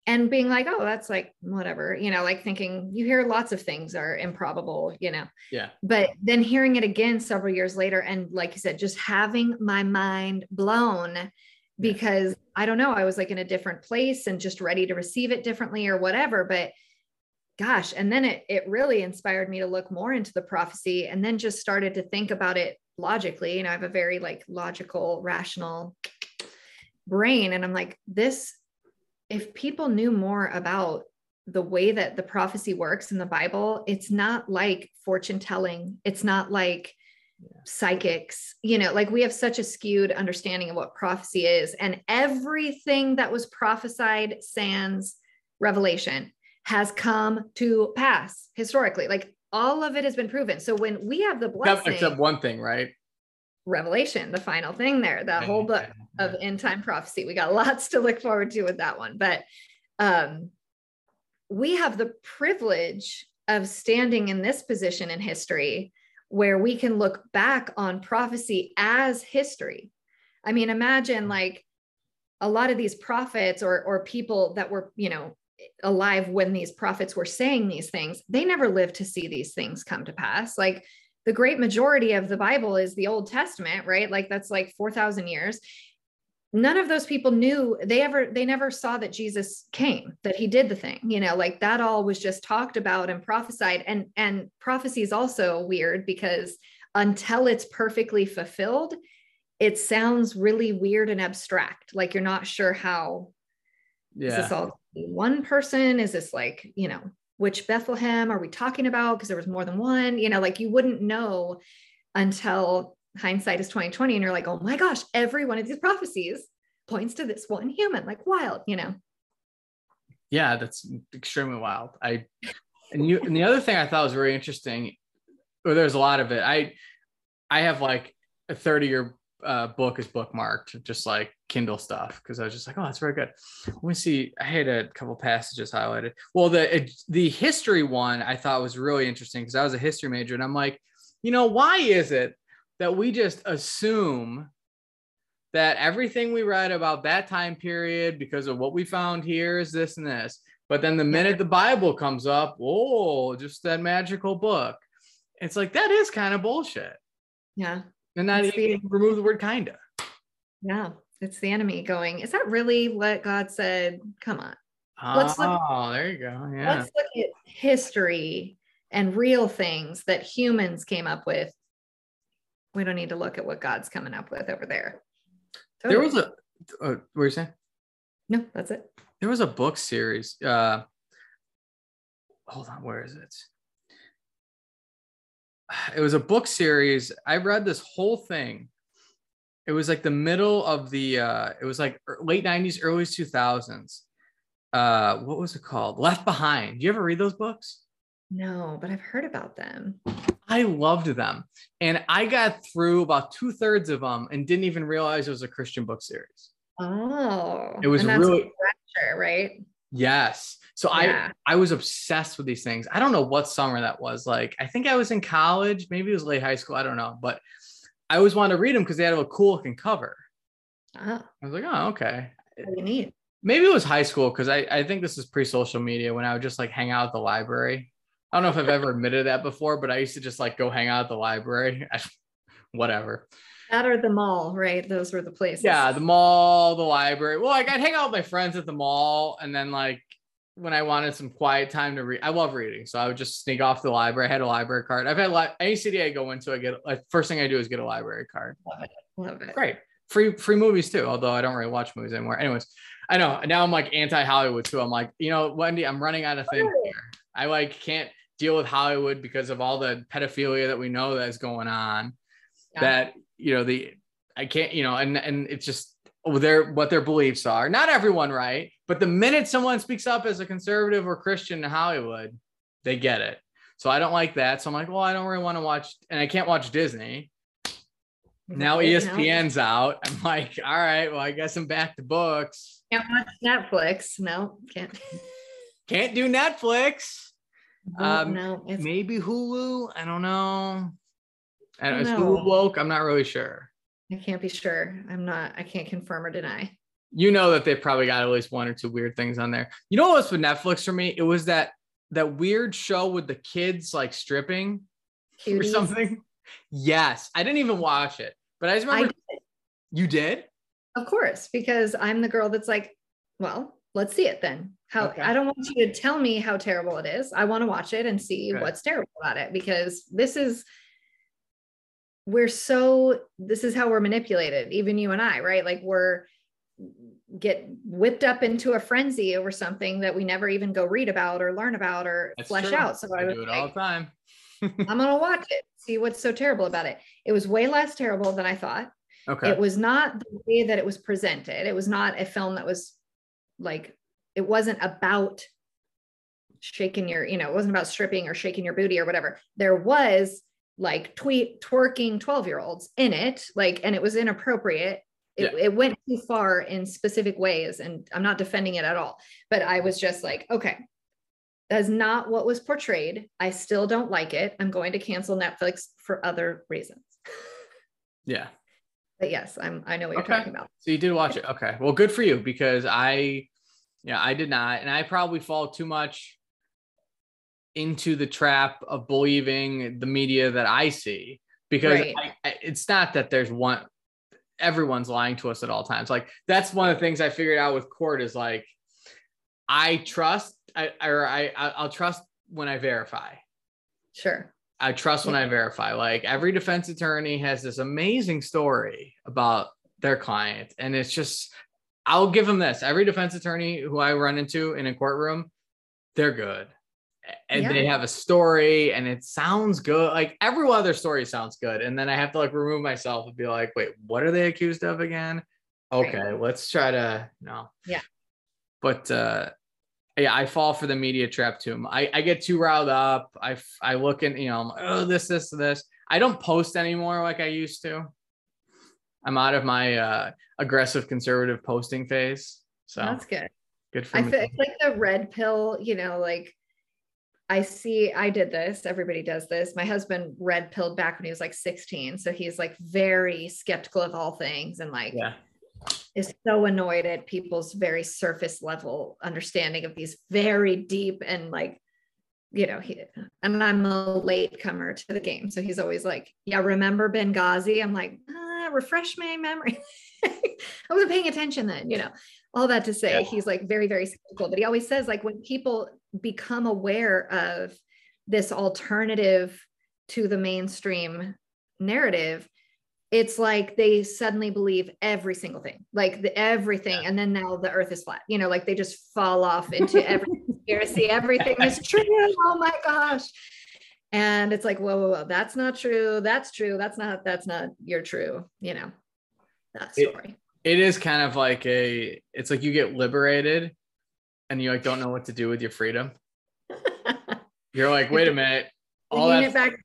and being like, oh, that's like whatever, like thinking, you hear lots of things are improbable, Yeah. but then hearing it again several years later, and like you said, just having my mind blown, because I don't know, I was like in a different place and just ready to receive it differently or whatever. But gosh, and then it really inspired me to look more into the prophecy, and then just started to think about it logically. I have a very like logical, rational brain, and I'm like, if people knew more about the way that the prophecy works in the Bible, it's not like fortune telling. It's not like psychics, like we have such a skewed understanding of what prophecy is, and everything that was prophesied sans Revelation has come to pass historically. Like all of it has been proven. So when we have the blessing, except one thing, right? Revelation, the final thing there, that whole book of end time prophecy, we got lots to look forward to with that one. But we have the privilege of standing in this position in history where we can look back on prophecy as history. I mean, imagine like a lot of these prophets or people that were, alive when these prophets were saying these things, they never lived to see these things come to pass. Like the great majority of the Bible is the Old Testament, right? Like that's like 4,000 years. None of those people knew, they never saw that Jesus came, that he did the thing, like that all was just talked about and prophesied. And prophecy is also weird because until it's perfectly fulfilled, it sounds really weird and abstract. Like you're not sure how, is this all one person? Is this like, which Bethlehem are we talking about? Because there was more than one, like you wouldn't know until hindsight is 2020. And you're like, oh my gosh, every one of these prophecies points to this one human, like wild, Yeah, that's extremely wild. And the other thing I thought was very interesting, or there's a lot of it. I have like a 30-year book is bookmarked, just like Kindle stuff, because I was just like, oh, that's very good. Let me see. I had a couple passages highlighted. Well, the history one I thought was really interesting because I was a history major, and I'm like, why is it that we just assume that everything we read about that time period, because of what we found here, is this and this, but then the minute the Bible comes up, oh, just that magical book. It's like, that is kind of bullshit. Yeah. And not even remove the word kinda. Yeah. It's the enemy going, is that really what God said? Come on. There you go. Yeah. Let's look at history and real things that humans came up with. We don't need to look at what God's coming up with over there. Totally. There was what were you saying? No, that's it. There was a book series. Hold on, where is it? It was a book series. I read this whole thing. It was like the middle of the, it was like late 90s, early 2000s. What was it called? Left Behind. Do you ever read those books? No, but I've heard about them. I loved them. And I got through about 2/3 of them and didn't even realize it was a Christian book series. Oh. It was really, right? Yes. So I was obsessed with these things. I don't know what summer that was. Like, I think I was in college, maybe it was late high school. I don't know, but I always wanted to read them because they had a cool looking cover. Oh. I was like, oh, okay. What do you need? Maybe it was high school because I think this is pre-social media when I would just like hang out at the library. I don't know if I've ever admitted that before, but I used to just like go hang out at the library. Whatever. That or the mall, right? Those were the places. Yeah, the mall, the library. Well, like I'd hang out with my friends at the mall, and then like when I wanted some quiet time to read, I love reading, so I would just sneak off to the library. I had a library card. I've had any city I go into, I get like first thing I do is get a library card. Love it. Great. Free movies too, although I don't really watch movies anymore. Anyways, I know now I'm like anti-Hollywood too. I'm like, Wendy, I'm running out of things here. I like can't deal with Hollywood because of all the pedophilia that we know that is going on. Yeah. That I can't, and it's just what their beliefs are. Not everyone, right? But the minute someone speaks up as a conservative or Christian in Hollywood, they get it. So I don't like that. So I'm like, well, I don't really want to watch, and I can't watch Disney. Now ESPN's out. I'm like, all right, well, I guess I'm back to books. Can't watch Netflix. No, can't. Can't do Netflix. No, maybe Hulu. I don't know. Is Hulu woke? I'm not really sure. I can't be sure. I can't confirm or deny. You know that they probably got at least one or two weird things on there. You know what was with Netflix for me? It was that weird show with the kids like stripping or Cuties. something. Yes. I didn't even watch it, but I just remember. You did? Of course, because I'm the girl that's like, well, let's see it then. Okay. I don't want you to tell me how terrible it is. I want to watch it and see what's terrible about it, because this is how we're manipulated, even you and I, right? Like get whipped up into a frenzy over something that we never even go read about or learn about or flesh out. So I do it all the time. I'm going to watch it, see what's so terrible about it. It was way less terrible than I thought. Okay. It was not the way that it was presented. It was not a film that was like, it wasn't about shaking your, it wasn't about stripping or shaking your booty or whatever. There was like twerking 12-year-olds in it, like, and it was inappropriate. It went too far in specific ways, and I'm not defending it at all, but I was just like, okay, that's not what was portrayed. I still don't like it. I'm going to cancel Netflix for other reasons. Yeah. But yes, I know what you're talking about. So you did watch it. Okay. Well, good for you, because I did not. And I probably fall too much into the trap of believing the media that I see, because it's not that everyone's lying to us at all times. Like, that's one of the things I figured out with court is like, I'll trust when I verify. Sure. I trust when I verify. Like, every defense attorney has this amazing story about their client. And it's just, I'll give them this. Every defense attorney who I run into in a courtroom, they're good. And they have a story and it sounds good. Like, every one of their stories sounds good. And then I have to like remove myself and be like, wait, what are they accused of again? Okay, let's try to, no. Yeah. But I fall for the media trap too. I get too riled up. I look and, I'm like, oh, this. I don't post anymore like I used to. I'm out of my aggressive conservative posting phase. So that's good. Good for me. I feel like the red pill, like, I did this. Everybody does this. My husband red pilled back when he was like 16. So he's like very skeptical of all things and like is so annoyed at people's very surface level understanding of these very deep and like, and I'm a late comer to the game. So he's always like, yeah, remember Benghazi? I'm like, refresh my memory. I wasn't paying attention then, all that to say, he's like very, very skeptical, but he always says like when people become aware of this alternative to the mainstream narrative, it's like they suddenly believe every single thing, like everything. And then now the earth is flat, like they just fall off into every conspiracy, everything is true. Oh my gosh. And it's like, whoa, that's not true. That's true. That's not you're true. That story. It is kind of like it's like you get liberated and you like don't know what to do with your freedom. You're like, wait a minute. All that back.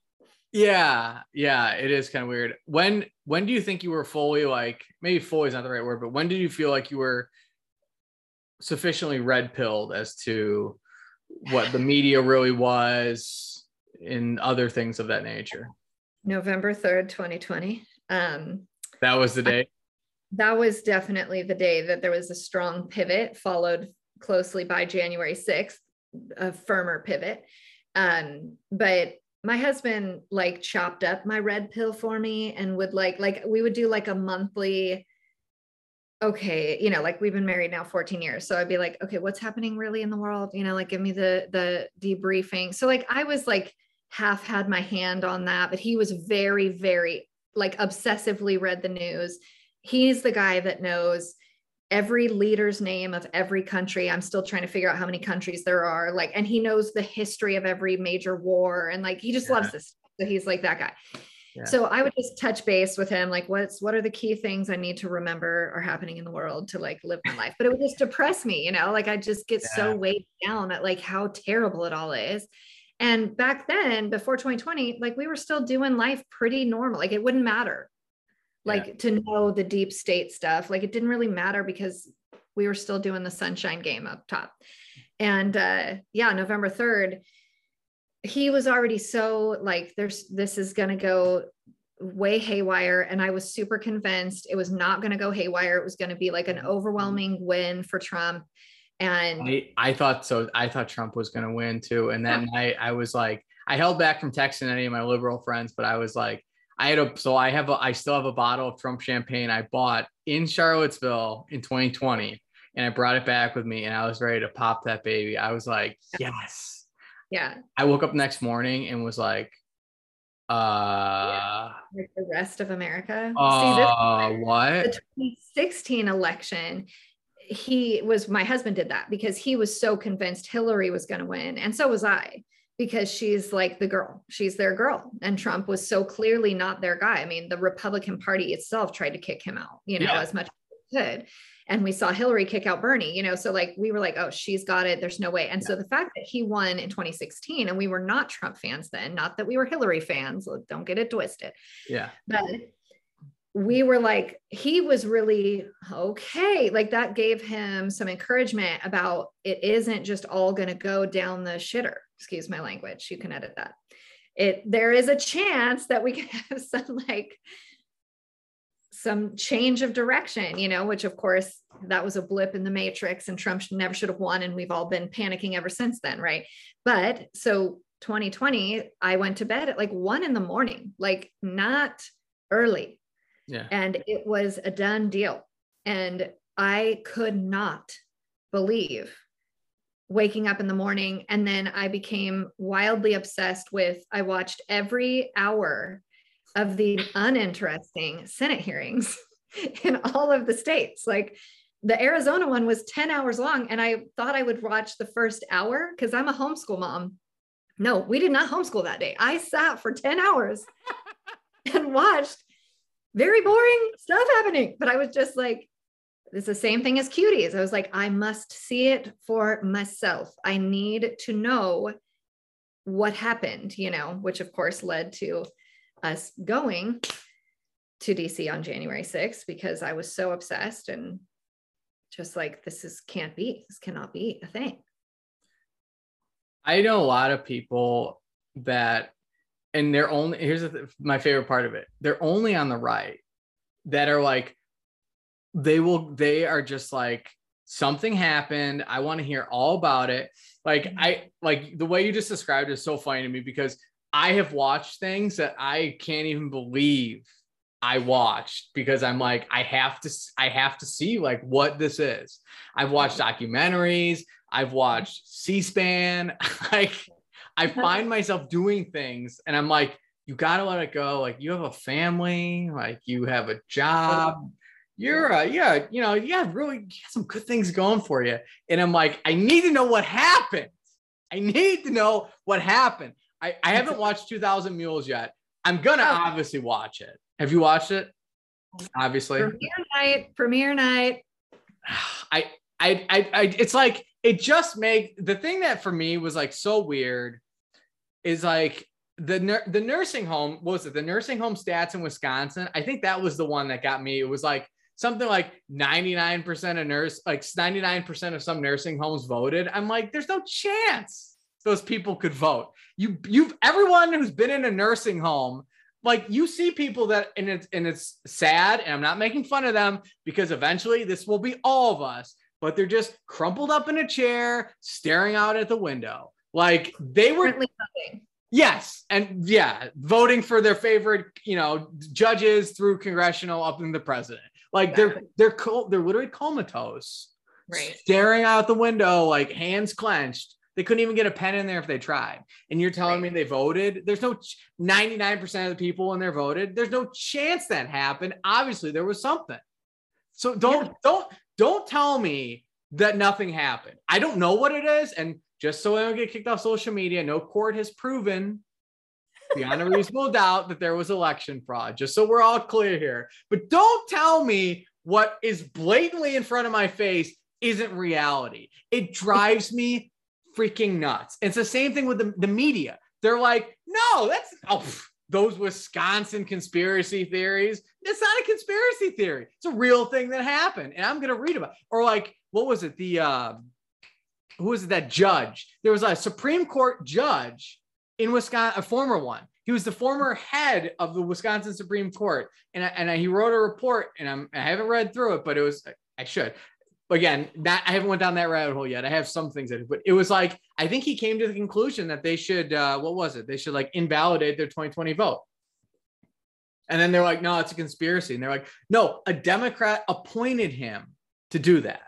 Yeah, it is kind of weird. When do you think you were fully, like, maybe fully is not the right word, but when did you feel like you were sufficiently red pilled as to what the media really was and other things of that nature? November 3rd, 2020. That was the day. That was definitely the day that there was a strong pivot, followed closely by January 6th, a firmer pivot. But my husband like chopped up my red pill for me and would like we would do like a monthly, okay, like we've been married now 14 years. So I'd be like, okay, what's happening really in the world? Like give me the debriefing. So like I was like half had my hand on that, but he was very, very like obsessively read the news. He's the guy that knows every leader's name of every country. I'm still trying to figure out how many countries there are, like, and he knows the history of every major war. And like, he just loves this. So he's like that guy. Yeah. So I would just touch base with him. Like, what are the key things I need to remember are happening in the world to like live my life? But it would just depress me, like I just get so weighed down at like how terrible it all is. And back then, before 2020, like we were still doing life pretty normal. Like it wouldn't matter. Like to know the deep state stuff, like it didn't really matter because we were still doing the sunshine game up top. And November 3rd, he was already so like, this is going to go way haywire. And I was super convinced it was not going to go haywire. It was going to be like an overwhelming win for Trump. And I thought so. I thought Trump was going to win too. And that night I was like, I held back from texting any of my liberal friends, but I was like, I still have a bottle of Trump champagne I bought in Charlottesville in 2020. And I brought it back with me and I was ready to pop that baby. I was like, yes. Yeah. I woke up next morning and was like, like the rest of America. What? The 2016 election, my husband did that because he was so convinced Hillary was going to win. And so was I, because she's like the girl, she's their girl. And Trump was so clearly not their guy. I mean, the Republican Party itself tried to kick him out, as much as it could. And we saw Hillary kick out Bernie, so like, we were like, oh, she's got it. There's no way. And so the fact that he won in 2016 and we were not Trump fans then, not that we were Hillary fans, don't get it twisted. Yeah. But we were like, he was really okay. Like that gave him some encouragement about it isn't just all going to go down the shitter. Excuse my language. You can edit that. There is a chance that we can have some change of direction, which of course that was a blip in the matrix and Trump never should have won. And we've all been panicking ever since then. Right. But so 2020, I went to bed at like 1 a.m, like not early. Yeah. And it was a done deal. And I could not believe waking up in the morning. And then I became wildly obsessed I watched every hour of the uninteresting Senate hearings in all of the states. Like the Arizona one was 10 hours long. And I thought I would watch the first hour because I'm a homeschool mom. No, we did not homeschool that day. I sat for 10 hours and watched very boring stuff happening. But I was just like, it's the same thing as Cuties. I was like, I must see it for myself. I need to know what happened, which of course led to us going to DC on January 6th because I was so obsessed and just like, this cannot be a thing. I know a lot of people that, and here's my favorite part of it. They're only on the right that are like, they are just like, something happened. I want to hear all about it. Like the way you just described it is so funny to me because I have watched things that I can't even believe I watched because I'm like, I have to see like what this is. I've watched documentaries. I've watched C-SPAN. Like I find myself doing things and I'm like, you got to let it go. Like you have a family, like you have a job. You're really some good things going for you. And I'm like, I need to know what happened. I haven't watched 2000 Mules yet. I'm going to obviously watch it. Have you watched it? Obviously. Premiere night. It's like, it just the thing that for me was like so weird is like the nursing home, what was it? The nursing home stats in Wisconsin. I think that was the one that got me. It was like something like 99% of some nursing homes voted. I'm like, there's no chance those people could vote. Everyone who's been in a nursing home, like you see people that, and it's sad, and I'm not making fun of them because eventually this will be all of us, but they're just crumpled up in a chair, staring out at the window. Like they were, yes. And yeah, voting for their favorite, judges through congressional up in the president. Like they're literally comatose, right? Staring out the window, like hands clenched. They couldn't even get a pen in there if they tried. And you're telling me they voted? There's no 99% of the people in there voted. There's no chance that happened. Obviously, there was something. So don't tell me that nothing happened. I don't know what it is. And just so I don't get kicked off social media, no court has proven beyond a reasonable doubt that there was election fraud. Just so we're all clear here. But don't tell me what is blatantly in front of my face isn't reality. It drives me freaking nuts. It's the same thing with the media. They're like, no, those Wisconsin conspiracy theories. It's not a conspiracy theory. It's a real thing that happened. And I'm going to read about it. Or like, what was it? Who was it? That judge. There was a Supreme Court judge in Wisconsin, a former one. He was the former head of the Wisconsin Supreme Court. And he wrote a report, and I haven't read through it, but I should. Again, I haven't went down that rabbit hole yet. I have some things but it was like, I think he came to the conclusion that they should, what was it? They should like invalidate their 2020 vote. And then they're like, no, it's a conspiracy. And they're like, no, a Democrat appointed him to do that.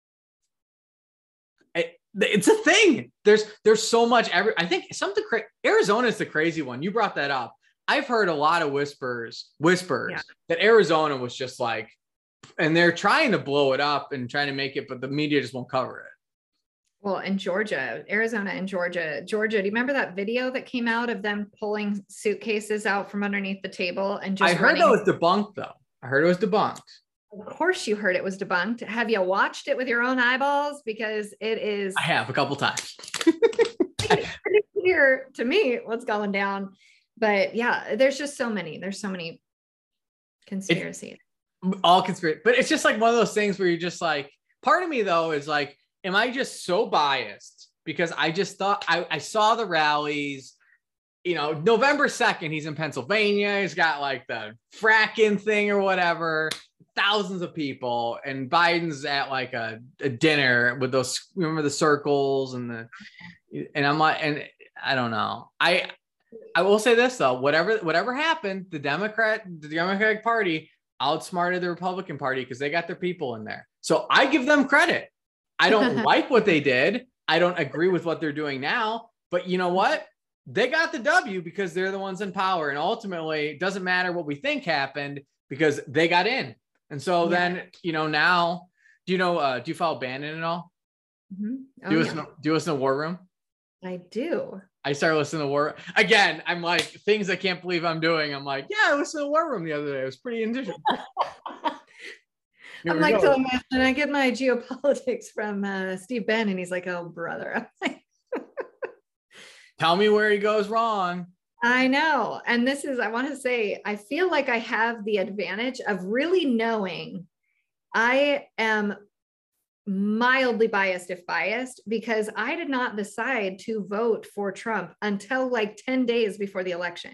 It's a thing. There's so much. I think Arizona is the crazy one. You brought that up. I've heard a lot of whispers that Arizona was just like, and they're trying to blow it up and trying to make it, but the media just won't cover it. Well, in Georgia, Arizona and Georgia, do you remember that video that came out of them pulling suitcases out from underneath the table and just I heard that was debunked though. I heard it was debunked. Of course you heard it was debunked. Have you watched it with your own eyeballs? Because it is. I have a couple times. Pretty clear to me what's going down. But yeah, there's so many conspiracies. All conspiracy, but it's just like one of those things where you're just like, part of me though is like, am I just so biased because I just thought I saw the rallies, November 2nd, he's in Pennsylvania. He's got like the fracking thing or whatever, thousands of people, and Biden's at like a dinner with those, remember the circles and I'm like, and I don't know. I will say this though, whatever happened, the Democratic Party outsmarted the Republican Party because they got their people in there. So I give them credit. I don't like what they did. I don't agree with what they're doing now, but you know what? They got the W because they're the ones in power. And ultimately it doesn't matter what we think happened because they got in. And so then, now, do you follow Bannon at all? Mm-hmm. Do you listen to War Room? I do. I started listening to War again. I'm like, things I can't believe I'm doing. I'm like, yeah, I listened to War Room the other day. It was pretty interesting. I'm like, telling him, and I get my geopolitics from Steve Bannon. He's like, oh, brother. I'm like, tell me where he goes wrong. I know. And I want to say, I feel like I have the advantage of really knowing I am mildly biased, if biased, because I did not decide to vote for Trump until like 10 days before the election.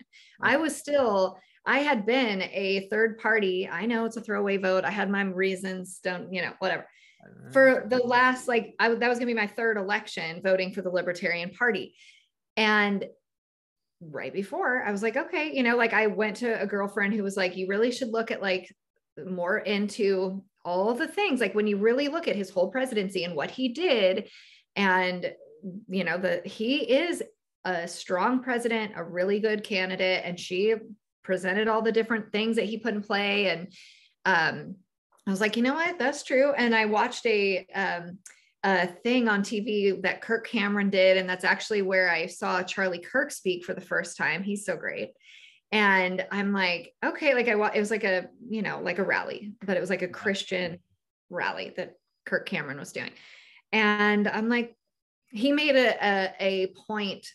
I had been a third party. I know it's a throwaway vote. I had my reasons, whatever. For the last, that was going to be my third election voting for the Libertarian Party. And right before, I was like, okay, I went to a girlfriend who was like, you really should look at more into all the things, like when you really look at his whole presidency and what he did, and he is a strong president, a really good candidate, and she presented all the different things that he put in play, and I was like, you know what, that's true. And I watched a thing on TV that Kirk Cameron did, and that's actually where I saw Charlie Kirk speak for the first time. He's so great. And I'm like, okay, it was like a rally, but it was like a Christian rally that Kirk Cameron was doing. And I'm like, he made a point,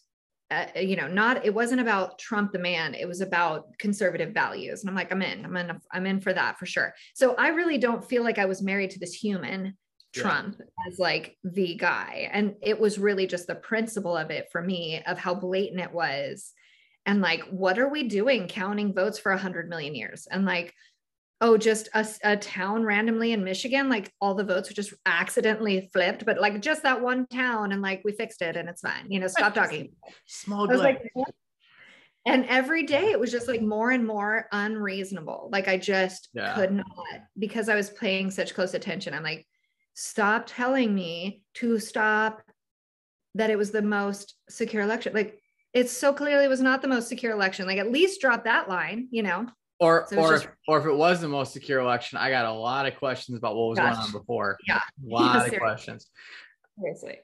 it wasn't about Trump the man, it was about conservative values. And I'm like, I'm in for that for sure. So I really don't feel like I was married to this human Trump as like the guy. And it was really just the principle of it for me, of how blatant it was. And like, what are we doing counting votes for 100 million years? And like, oh, just a town randomly in Michigan, like all the votes were just accidentally flipped, but like just that one town, and like we fixed it and it's fine. Stop talking. Small glitch. And every day it was just like more and more unreasonable. Like I just could not, because I was paying such close attention. I'm like, stop telling me to stop, that it was the most secure election. Like, it so clearly was not the most secure election. Like, at least drop that line, Or if it was the most secure election, I got a lot of questions about what was going on before. Yeah. A lot of questions. Seriously.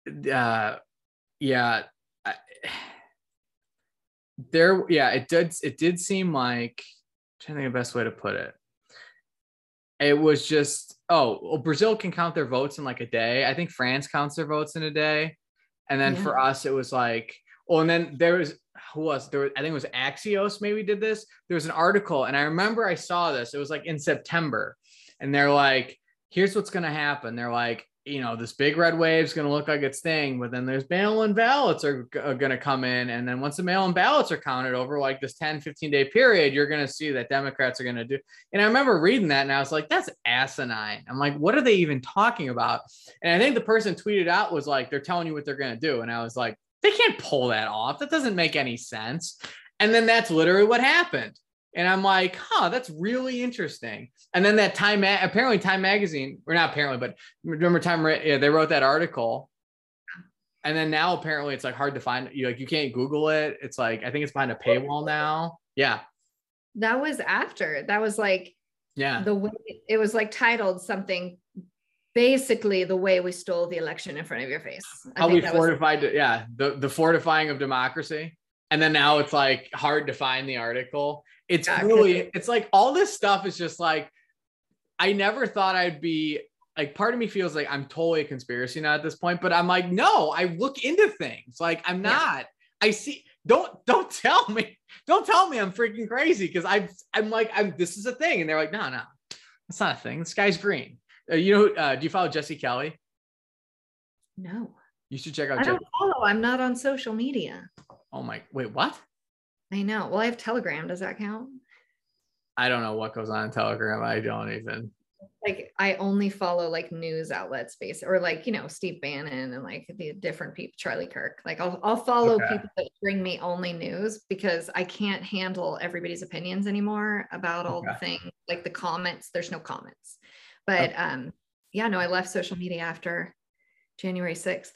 It did seem like, I'm trying to think of the best way to put it. It was just, Brazil can count their votes in like a day. I think France counts their votes in a day. And then for us, it was like, and then there was, I think it was Axios maybe did this. There was an article, and I remember I saw this. It was like in September, and they're like, here's what's going to happen. They're like, this big red wave is going to look like its thing, but then there's mail-in ballots are going to come in. And then once the mail-in ballots are counted over like this 10, 15-day period, you're going to see that Democrats are going to do. And I remember reading that and I was like, that's asinine. I'm like, what are they even talking about? And I think the person tweeted out was like, they're telling you what they're going to do. And I was like, they can't pull that off. That doesn't make any sense. And then that's literally what happened. And I'm like, that's really interesting. And then that apparently Time Magazine, or not apparently, but remember they wrote that article. And then now apparently it's like hard to find. You can't Google it. It's like, I think it's behind a paywall now. Yeah. That was like, the way it was like titled something, basically the way we stole the election in front of your face. How we fortified the fortifying of democracy. And then now it's like hard to find the article. It's really, it's like all this stuff is just like, I never thought I'd be like, part of me feels like I'm totally a conspiracy nut at this point, but I'm like, no, I look into things. Like I'm not, I see, don't tell me I'm freaking crazy. Cause this is a thing. And they're like, no, that's not a thing. The sky's green. Do you follow Jesse Kelly? No. You should check out. I don't follow. I'm not on social media. Oh my, wait, what? I know. Well, I have Telegram. Does that count? I don't know what goes on in Telegram. I don't even. Like, I only follow like news outlets or like, Steve Bannon and like the different people, Charlie Kirk. Like I'll follow people that bring me only news because I can't handle everybody's opinions anymore about all the things, like the comments. There's no comments. But I left social media after January 6th.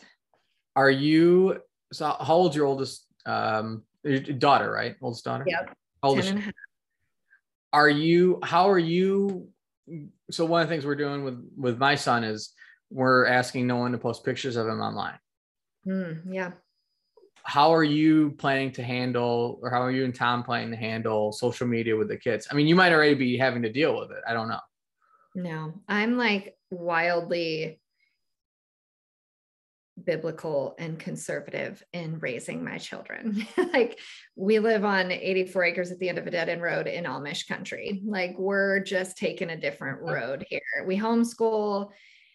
So how old's your oldest your daughter, right? Oldest daughter? Yeah. Oldest. 10 and a half. How are you? So one of the things we're doing with my son is we're asking no one to post pictures of him online. Yeah. How are you planning to handle, or how are you and Tom planning to handle social media with the kids? I mean, you might already be having to deal with it. I don't know. No, I'm like wildly biblical and conservative in raising my children. Like we live on 84 acres at the end of a dead end road in Amish country. Like we're just taking a different road here. We homeschool,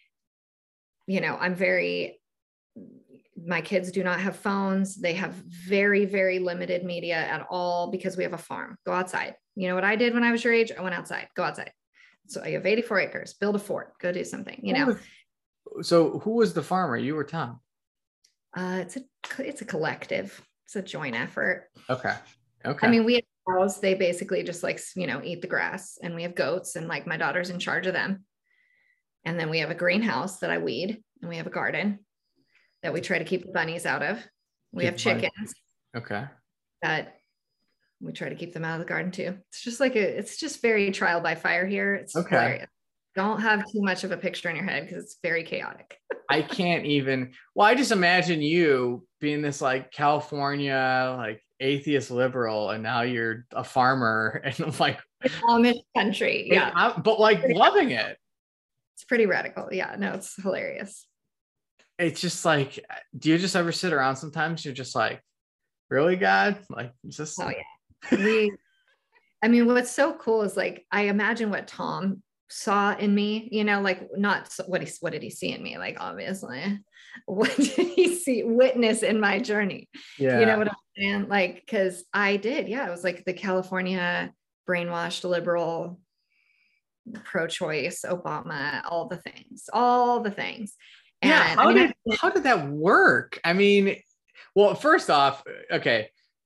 my kids do not have phones. They have very, very limited media at all because we have a farm. Go outside. You know what I did when I was your age? I went outside, go outside. So I have 84 acres, build a fort, go do something, So who was the farmer? You or Tom? It's a collective. It's a joint effort. Okay. I mean, we have cows. They basically just like, eat the grass, and we have goats, and like my daughter's in charge of them. And then we have a greenhouse that I weed, and we have a garden that we try to keep the bunnies out of. We have chickens. Okay. That we try to keep them out of the garden too. It's just like it's just very trial by fire here. It's hilarious. Don't have too much of a picture in your head because it's very chaotic. I can't even, I just imagine you being this like California, like atheist liberal, and now you're a farmer and like Amish country. Yeah. But like loving it. It's pretty radical. Yeah, no, it's hilarious. It's just like, do you just ever sit around sometimes? You're just like, really, God? Like, just. Oh yeah. I mean, what's so cool is like, I imagine what Tom saw in me, like not what did he see in me? Like, obviously, what did he witness in my journey? Yeah. You know what I'm saying? Like, cause I did. Yeah. It was like the California brainwashed liberal, pro-choice, Obama, all the things. And yeah. How did that work? I mean, well, first off, okay.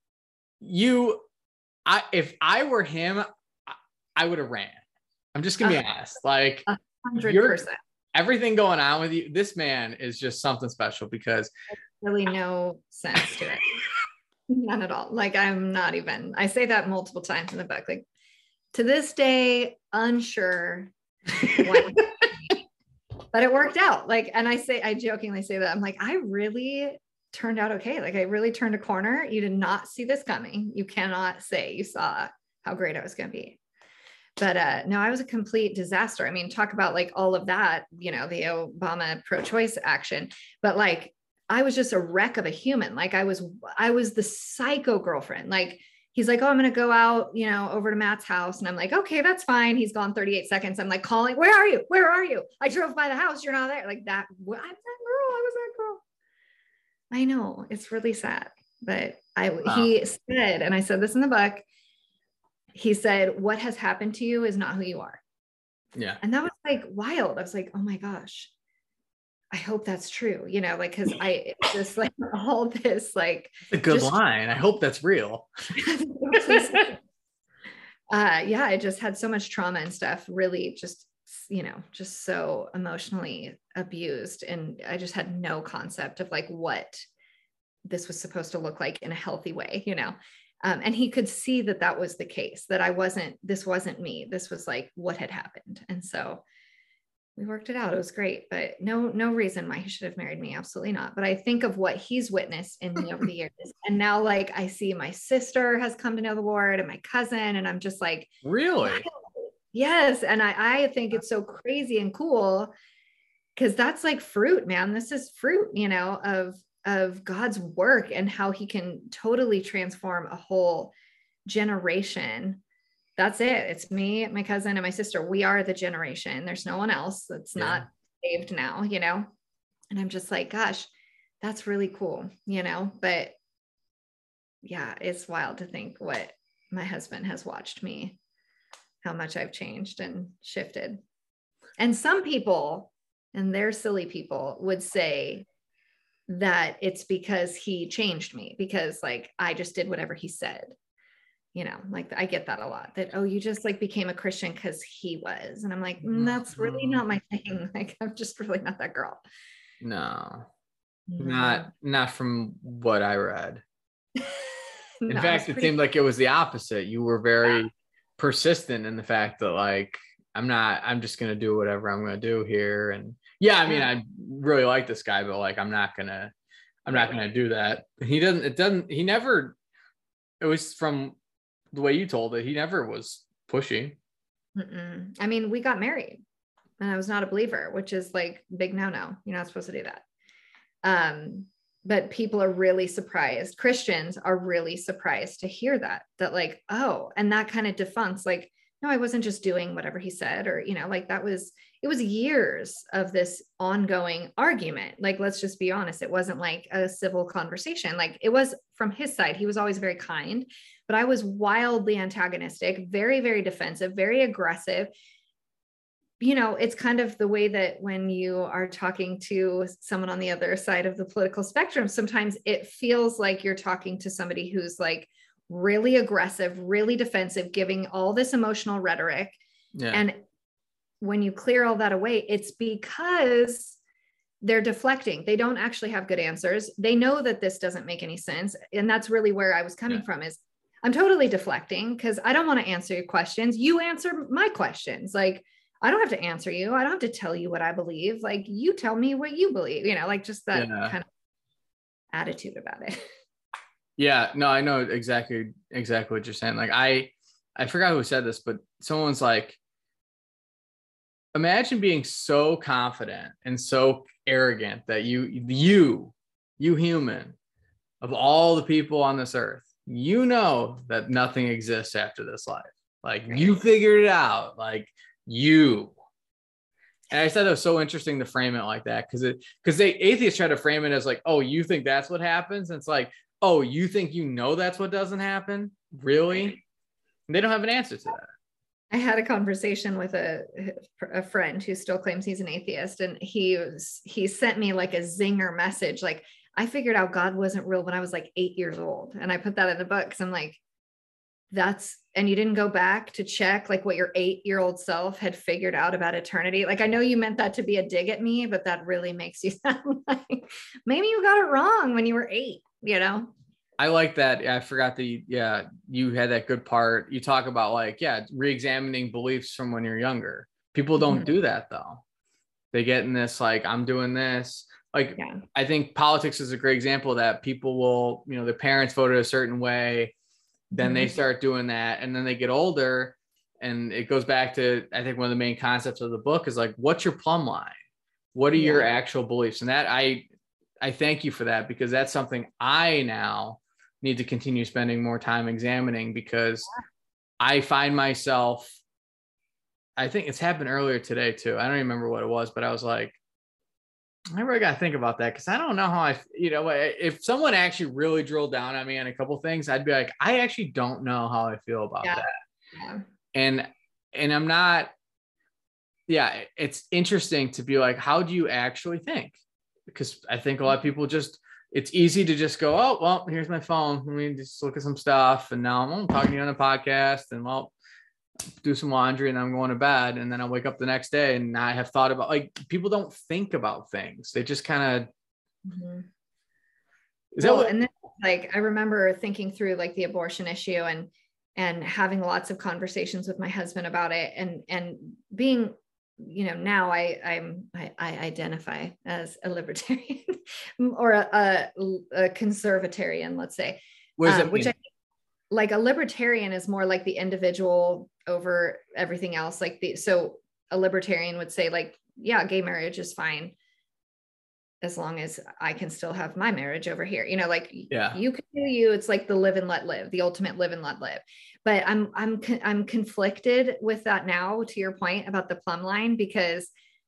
If I were him, I would have ran. I'm just gonna be honest. Like 100%. Everything going on with you, this man is just something special because really no sense to it. None at all. Like I say that multiple times in the book. Like to this day, unsure what, but it worked out. Like, and I jokingly say that I'm like, I really turned out okay. Like I really turned a corner. You did not see this coming. You cannot say you saw how great I was going to be. But no, I was a complete disaster. I mean, talk about like all of that, the Obama pro-choice action, but like, I was just a wreck of a human. Like I was the psycho girlfriend. Like he's like, oh, I'm going to go out, over to Matt's house. And I'm like, okay, that's fine. He's gone 38 seconds. I'm like calling, where are you? Where are you? I drove by the house. You're not there. Like that. I'm that girl. I was that girl. I know, it's really sad, but he said, and I said this in the book, he said, what has happened to you is not who you are. Yeah. And that was like wild. I was like, oh my gosh, I hope that's true, like, cause it's just like all this, like, it's a good line. I hope that's real. Yeah, I just had so much trauma and stuff, really just, just so emotionally abused. And I just had no concept of like what this was supposed to look like in a healthy way, and he could see that that was the case, that this wasn't me. This was like what had happened. And so we worked it out. It was great, but no reason why he should have married me. Absolutely not. But I think of what he's witnessed in me over the years. And now, like, I see my sister has come to know the Lord and my cousin, and I'm just like, really? wow. Yes. And I think it's so crazy and cool because that's like fruit, man. This is fruit, of God's work and how he can totally transform a whole generation. That's it. It's me, my cousin, and my sister. We are the generation. There's no one else that's not saved now, and I'm just like, gosh, that's really cool, but yeah, it's wild to think what my husband has watched me, how much I've changed and shifted. And some people, and they're silly people, would say that it's because he changed me, because like I just did whatever he said. Like I get that a lot, that, oh, you just like became a Christian because he was. And I'm like, that's really not my thing. Like, I'm just really not that girl. No, not from what I read. In fact, it seemed like it was the opposite. You were very persistent in the fact that like, I'm just going to do whatever I'm going to do here. And yeah, I mean, I really like this guy, but like, I'm not going to do that. It was from the way you told it, he never was pushy. I mean, we got married and I was not a believer, which is like big no. You're not supposed to do that. But people are really surprised. Christians are really surprised to hear that like, oh, and that kind of defunks, like, no, I wasn't just doing whatever he said, or, like it was years of this ongoing argument. Like, let's just be honest. It wasn't like a civil conversation. Like, it was from his side. He was always very kind, but I was wildly antagonistic, very, very defensive, very aggressive. It's kind of the way that when you are talking to someone on the other side of the political spectrum, sometimes it feels like you're talking to somebody who's like really aggressive, really defensive, giving all this emotional rhetoric. Yeah. And when you clear all that away, it's because they're deflecting. They don't actually have good answers. They know that this doesn't make any sense. And that's really where I was coming from, is I'm totally deflecting because I don't want to answer your questions. You answer my questions. Like, I don't have to answer you. I don't have to tell you what I believe. Like, you tell me what you believe, like just that kind of attitude about it. Yeah, no, I know exactly what you're saying. Like, I forgot who said this, but someone's like, imagine being so confident and so arrogant that you human, of all the people on this earth, that nothing exists after this life. Like, you figured it out. Like, and I said it was so interesting to frame it like that, because atheists try to frame it as like, oh, you think that's what happens? And it's like, oh, you think that's what doesn't happen? Really? And they don't have an answer to that. I had a conversation with a friend who still claims he's an atheist, and he sent me like a zinger message. Like, I figured out God wasn't real when I was like 8 years old. And I put that in the book because I'm like, and you didn't go back to check like what your 8-year-old self had figured out about eternity. Like, I know you meant that to be a dig at me, but that really makes you sound like maybe you got it wrong when you were 8, I like that. Yeah, I forgot that. You had that good part. You talk about like, re-examining beliefs from when you're younger. People don't do that though. They get in this, like, I'm doing this. Like, I think politics is a great example of that. People will, their parents voted a certain way. Then they start doing that. And then they get older, and it goes back to, I think one of the main concepts of the book is like, what's your plumb line? What are your actual beliefs? And that I thank you for that, because that's something I now need to continue spending more time examining, because I find myself, I think it's happened earlier today too. I don't even remember what it was, but I was like, I really got to think about that, because I don't know how if someone actually really drilled down on me on a couple things, I'd be like, I actually don't know how I feel about that. Yeah. And I'm not, it's interesting to be like, how do you actually think? Because I think a lot of people it's easy to just go, oh, well, here's my phone. Let me just look at some stuff. And now I'm talking to you on a podcast, and do some laundry, and I'm going to bed. And then I'll wake up the next day and I have thought about, like, people don't think about things. They just kind of, and then, like, I remember thinking through like the abortion issue and having lots of conversations with my husband about it, and being, now I identify as a libertarian or a conservatarian, let's say, which like a libertarian is more like the individual over everything else. So a libertarian would say, like, yeah, gay marriage is fine as long as I can still have my marriage over here. You can do you. It's like the live and let live, the ultimate live and let live. But I'm conflicted with that now, to your point about the plumb line, because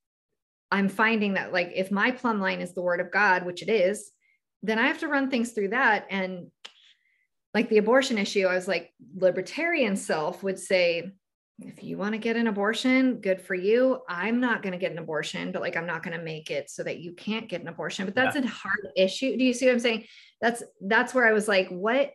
I'm finding that, like, if my plumb line is the word of God, which it is, then I have to run things through that. And like the abortion issue, I was like, libertarian self would say, if you want to get an abortion, good for you. I'm not going to get an abortion, but like, I'm not going to make it so that you can't get an abortion. But that's a hard issue. Do you see what I'm saying? That's where I was like, what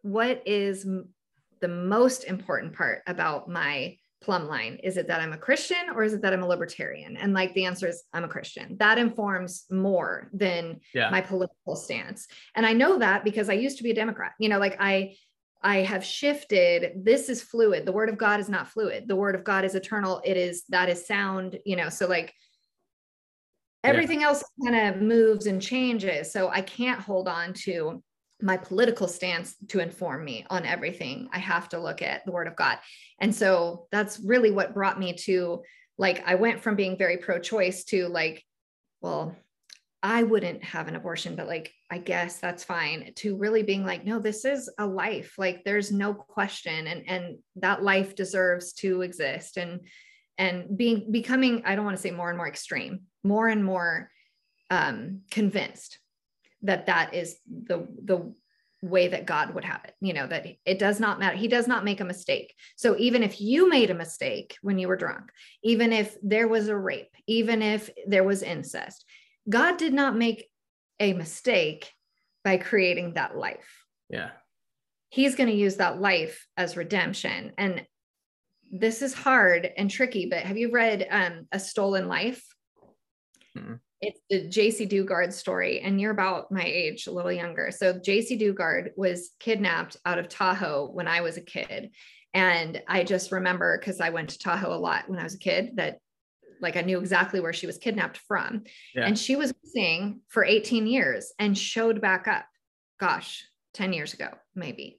is the most important part about my plumb line? Is it that I'm a Christian, or is it that I'm a libertarian? And like, the answer is I'm a Christian. That informs more than my political stance. And I know that because I used to be a Democrat, like I have shifted. This is fluid. The word of God is not fluid. The word of God is eternal. That is sound, so like everything else kind of moves and changes. So I can't hold on to my political stance to inform me on everything. I have to look at the word of God. And so that's really what brought me to, like, I went from being very pro-choice to like, well, I wouldn't have an abortion, but like, I guess that's fine, to really being like, no, this is a life. Like, there's no question. And that life deserves to exist, and becoming, I don't want to say more and more extreme, more and more convinced that is the way that God would have it, that it does not matter. He does not make a mistake. So even if you made a mistake when you were drunk, even if there was a rape, even if there was incest, God did not make a mistake by creating that life. Yeah. He's going to use that life as redemption. And this is hard and tricky, but have you read A Stolen Life? Mm-hmm. It's the J.C. Dugard story, and you're about my age, a little younger. So J.C. Dugard was kidnapped out of Tahoe when I was a kid. And I just remember, because I went to Tahoe a lot when I was a kid, that like I knew exactly where she was kidnapped from. Yeah. And she was missing for 18 years and showed back up, 10 years ago, maybe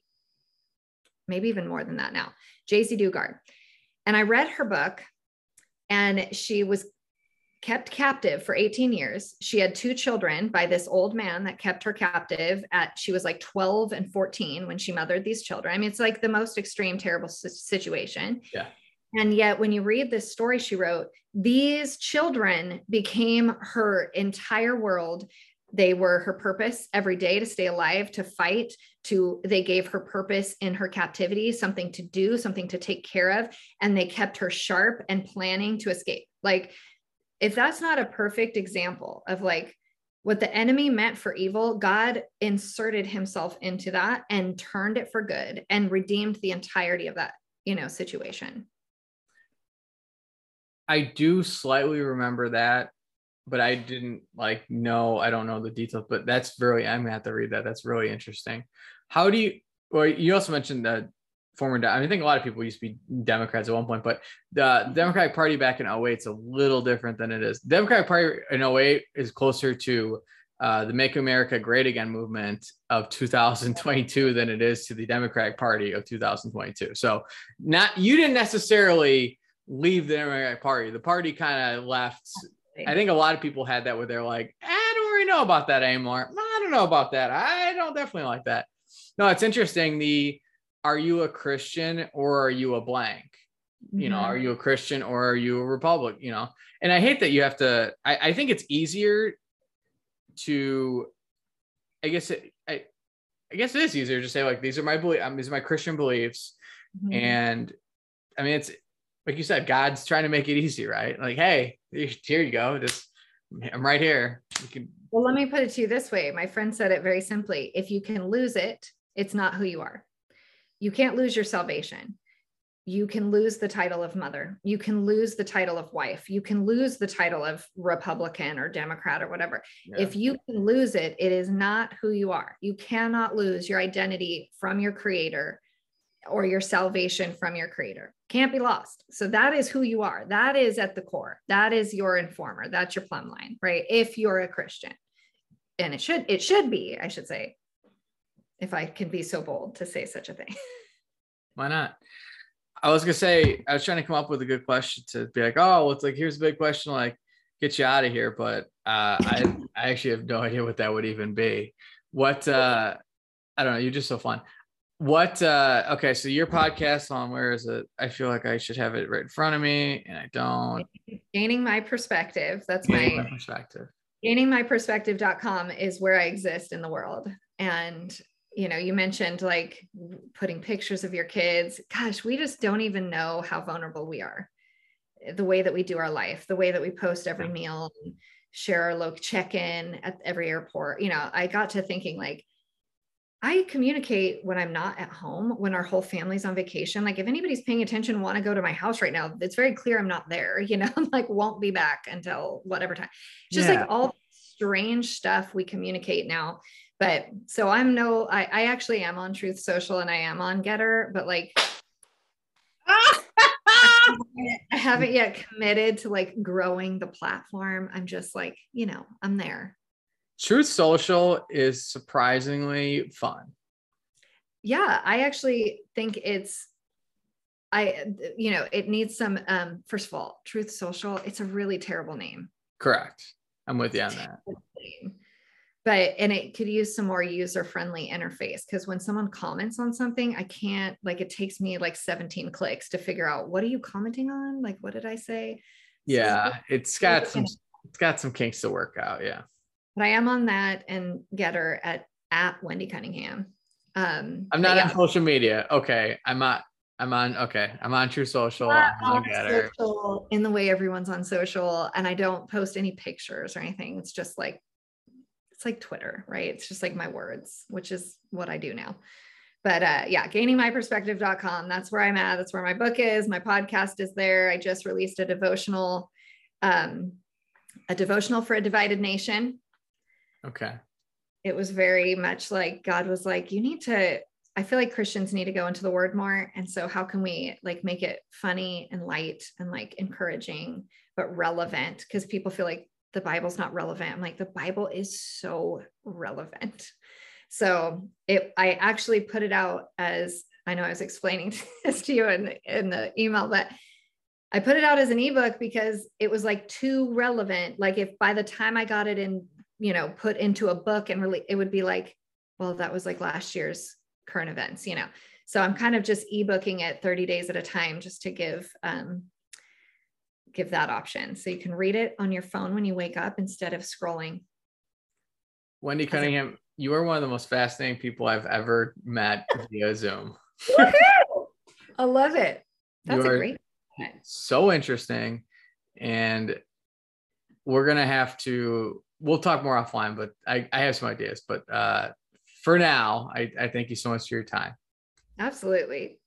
even more than that now, J.C. Dugard. And I read her book, and she was kept captive for 18 years. She had 2 children by this old man that kept her captive she was like 12 and 14 when she mothered these children. I mean, it's like the most extreme, terrible situation. Yeah. And yet when you read this story she wrote, these children became her entire world. They were her purpose every day, to stay alive, to fight, they gave her purpose in her captivity, something to do, something to take care of. And they kept her sharp and planning to escape. Like, if that's not a perfect example of like what the enemy meant for evil, God inserted himself into that and turned it for good and redeemed the entirety of that, situation. I do slightly remember that, but I didn't I don't know the details, but I'm gonna have to read that. That's really interesting. You also mentioned that I think a lot of people used to be Democrats at one point, but the Democratic Party back in 2008 is a little different than it is. The Democratic Party in 2008 is closer to the Make America Great Again movement of 2022 than it is to the Democratic Party of 2022. So you didn't necessarily leave the Democratic Party. The party kind of left. I think a lot of people had that where they're like, I don't really know about that anymore. I don't know about that. I don't definitely like that. No, it's interesting. Are you a Christian or are you a blank? You know, are you a Christian or are you a Republican? You know, and I hate that you have to, I think it's easier to, I guess it is easier to say like, these are my these are my Christian beliefs. And I mean, it's like you said, God's trying to make it easy, right? Like, hey, here you go. I'm right here. You can. Well, let me put it to you this way. My friend said it very simply. If you can lose it, it's not who you are. You can't lose your salvation. You can lose the title of mother. You can lose the title of wife. You can lose the title of Republican or Democrat or whatever. Yeah. If you can lose it, it is not who you are. You cannot lose your identity from your creator or your salvation from your creator. Can't be lost. So that is who you are. That is at the core. That is your informer. That's your plumb line, right? If you're a Christian. And it should be, I should say, if I can be so bold to say such a thing. Why not? I was going to say, I was trying to come up with a good question to be like, oh, well, it's like, here's a big question, like, get you out of here. But I actually have no idea what that would even be. What, I don't know. You're just so fun. What, okay. So your podcast on, where is it? I feel like I should have it right in front of me and I don't. Gaining My Perspective. That's Gaining My Perspective. GainingMyPerspective.com is where I exist in the world. And you know, you mentioned like putting pictures of your kids. Gosh, we just don't even know how vulnerable we are. The way that we do our life, the way that we post every meal, share our local check-in at every airport. You know, I got to thinking like, I communicate when I'm not at home, when our whole family's on vacation. Like if anybody's paying attention, want to go to my house right now, it's very clear I'm not there, you know, like won't be back until whatever time. It's just like all strange stuff we communicate now. But so I actually am on Truth Social and I am on Getter, but like, I haven't yet committed to like growing the platform. I'm just like, you know, I'm there. Truth Social is surprisingly fun. Yeah. I actually think it needs some, first of all, Truth Social, it's a really terrible name. Correct. I'm with you on that. And it could use some more user-friendly interface because when someone comments on something, I can't, like, it takes me like 17 clicks to figure out, what are you commenting on? Like, what did I say? Yeah. So it's got some kinks to work out. Yeah. But I am on that and Getter at Wendy Cunningham. I'm not on social media. Okay. I'm on True Social. I'm on Getter. Social in the way everyone's on social. And I don't post any pictures or anything. It's just like, it's like Twitter, right? It's just like my words, which is what I do now. But gainingmyperspective.com. That's where I'm at. That's where my book is. My podcast is there. I just released a devotional for a divided nation. Okay. It was very much like God was like, I feel like Christians need to go into the word more. And so how can we like make it funny and light and like encouraging, but relevant? Because people feel like the Bible's not relevant. I'm like, the Bible is so relevant. So I actually put it out as, I know I was explaining this to you in the email, but I put it out as an ebook because it was like too relevant. Like if by the time I got it in, you know, put into a book and really, it would be like, well, that was like last year's current events, you know? So I'm kind of just ebooking it 30 days at a time just to give that option. So you can read it on your phone when you wake up instead of scrolling. Wendy Cunningham, you are one of the most fascinating people I've ever met via Zoom. I love it. That's a great one. So interesting. And we're going to we'll talk more offline, but I have some ideas, but for now, I thank you so much for your time. Absolutely.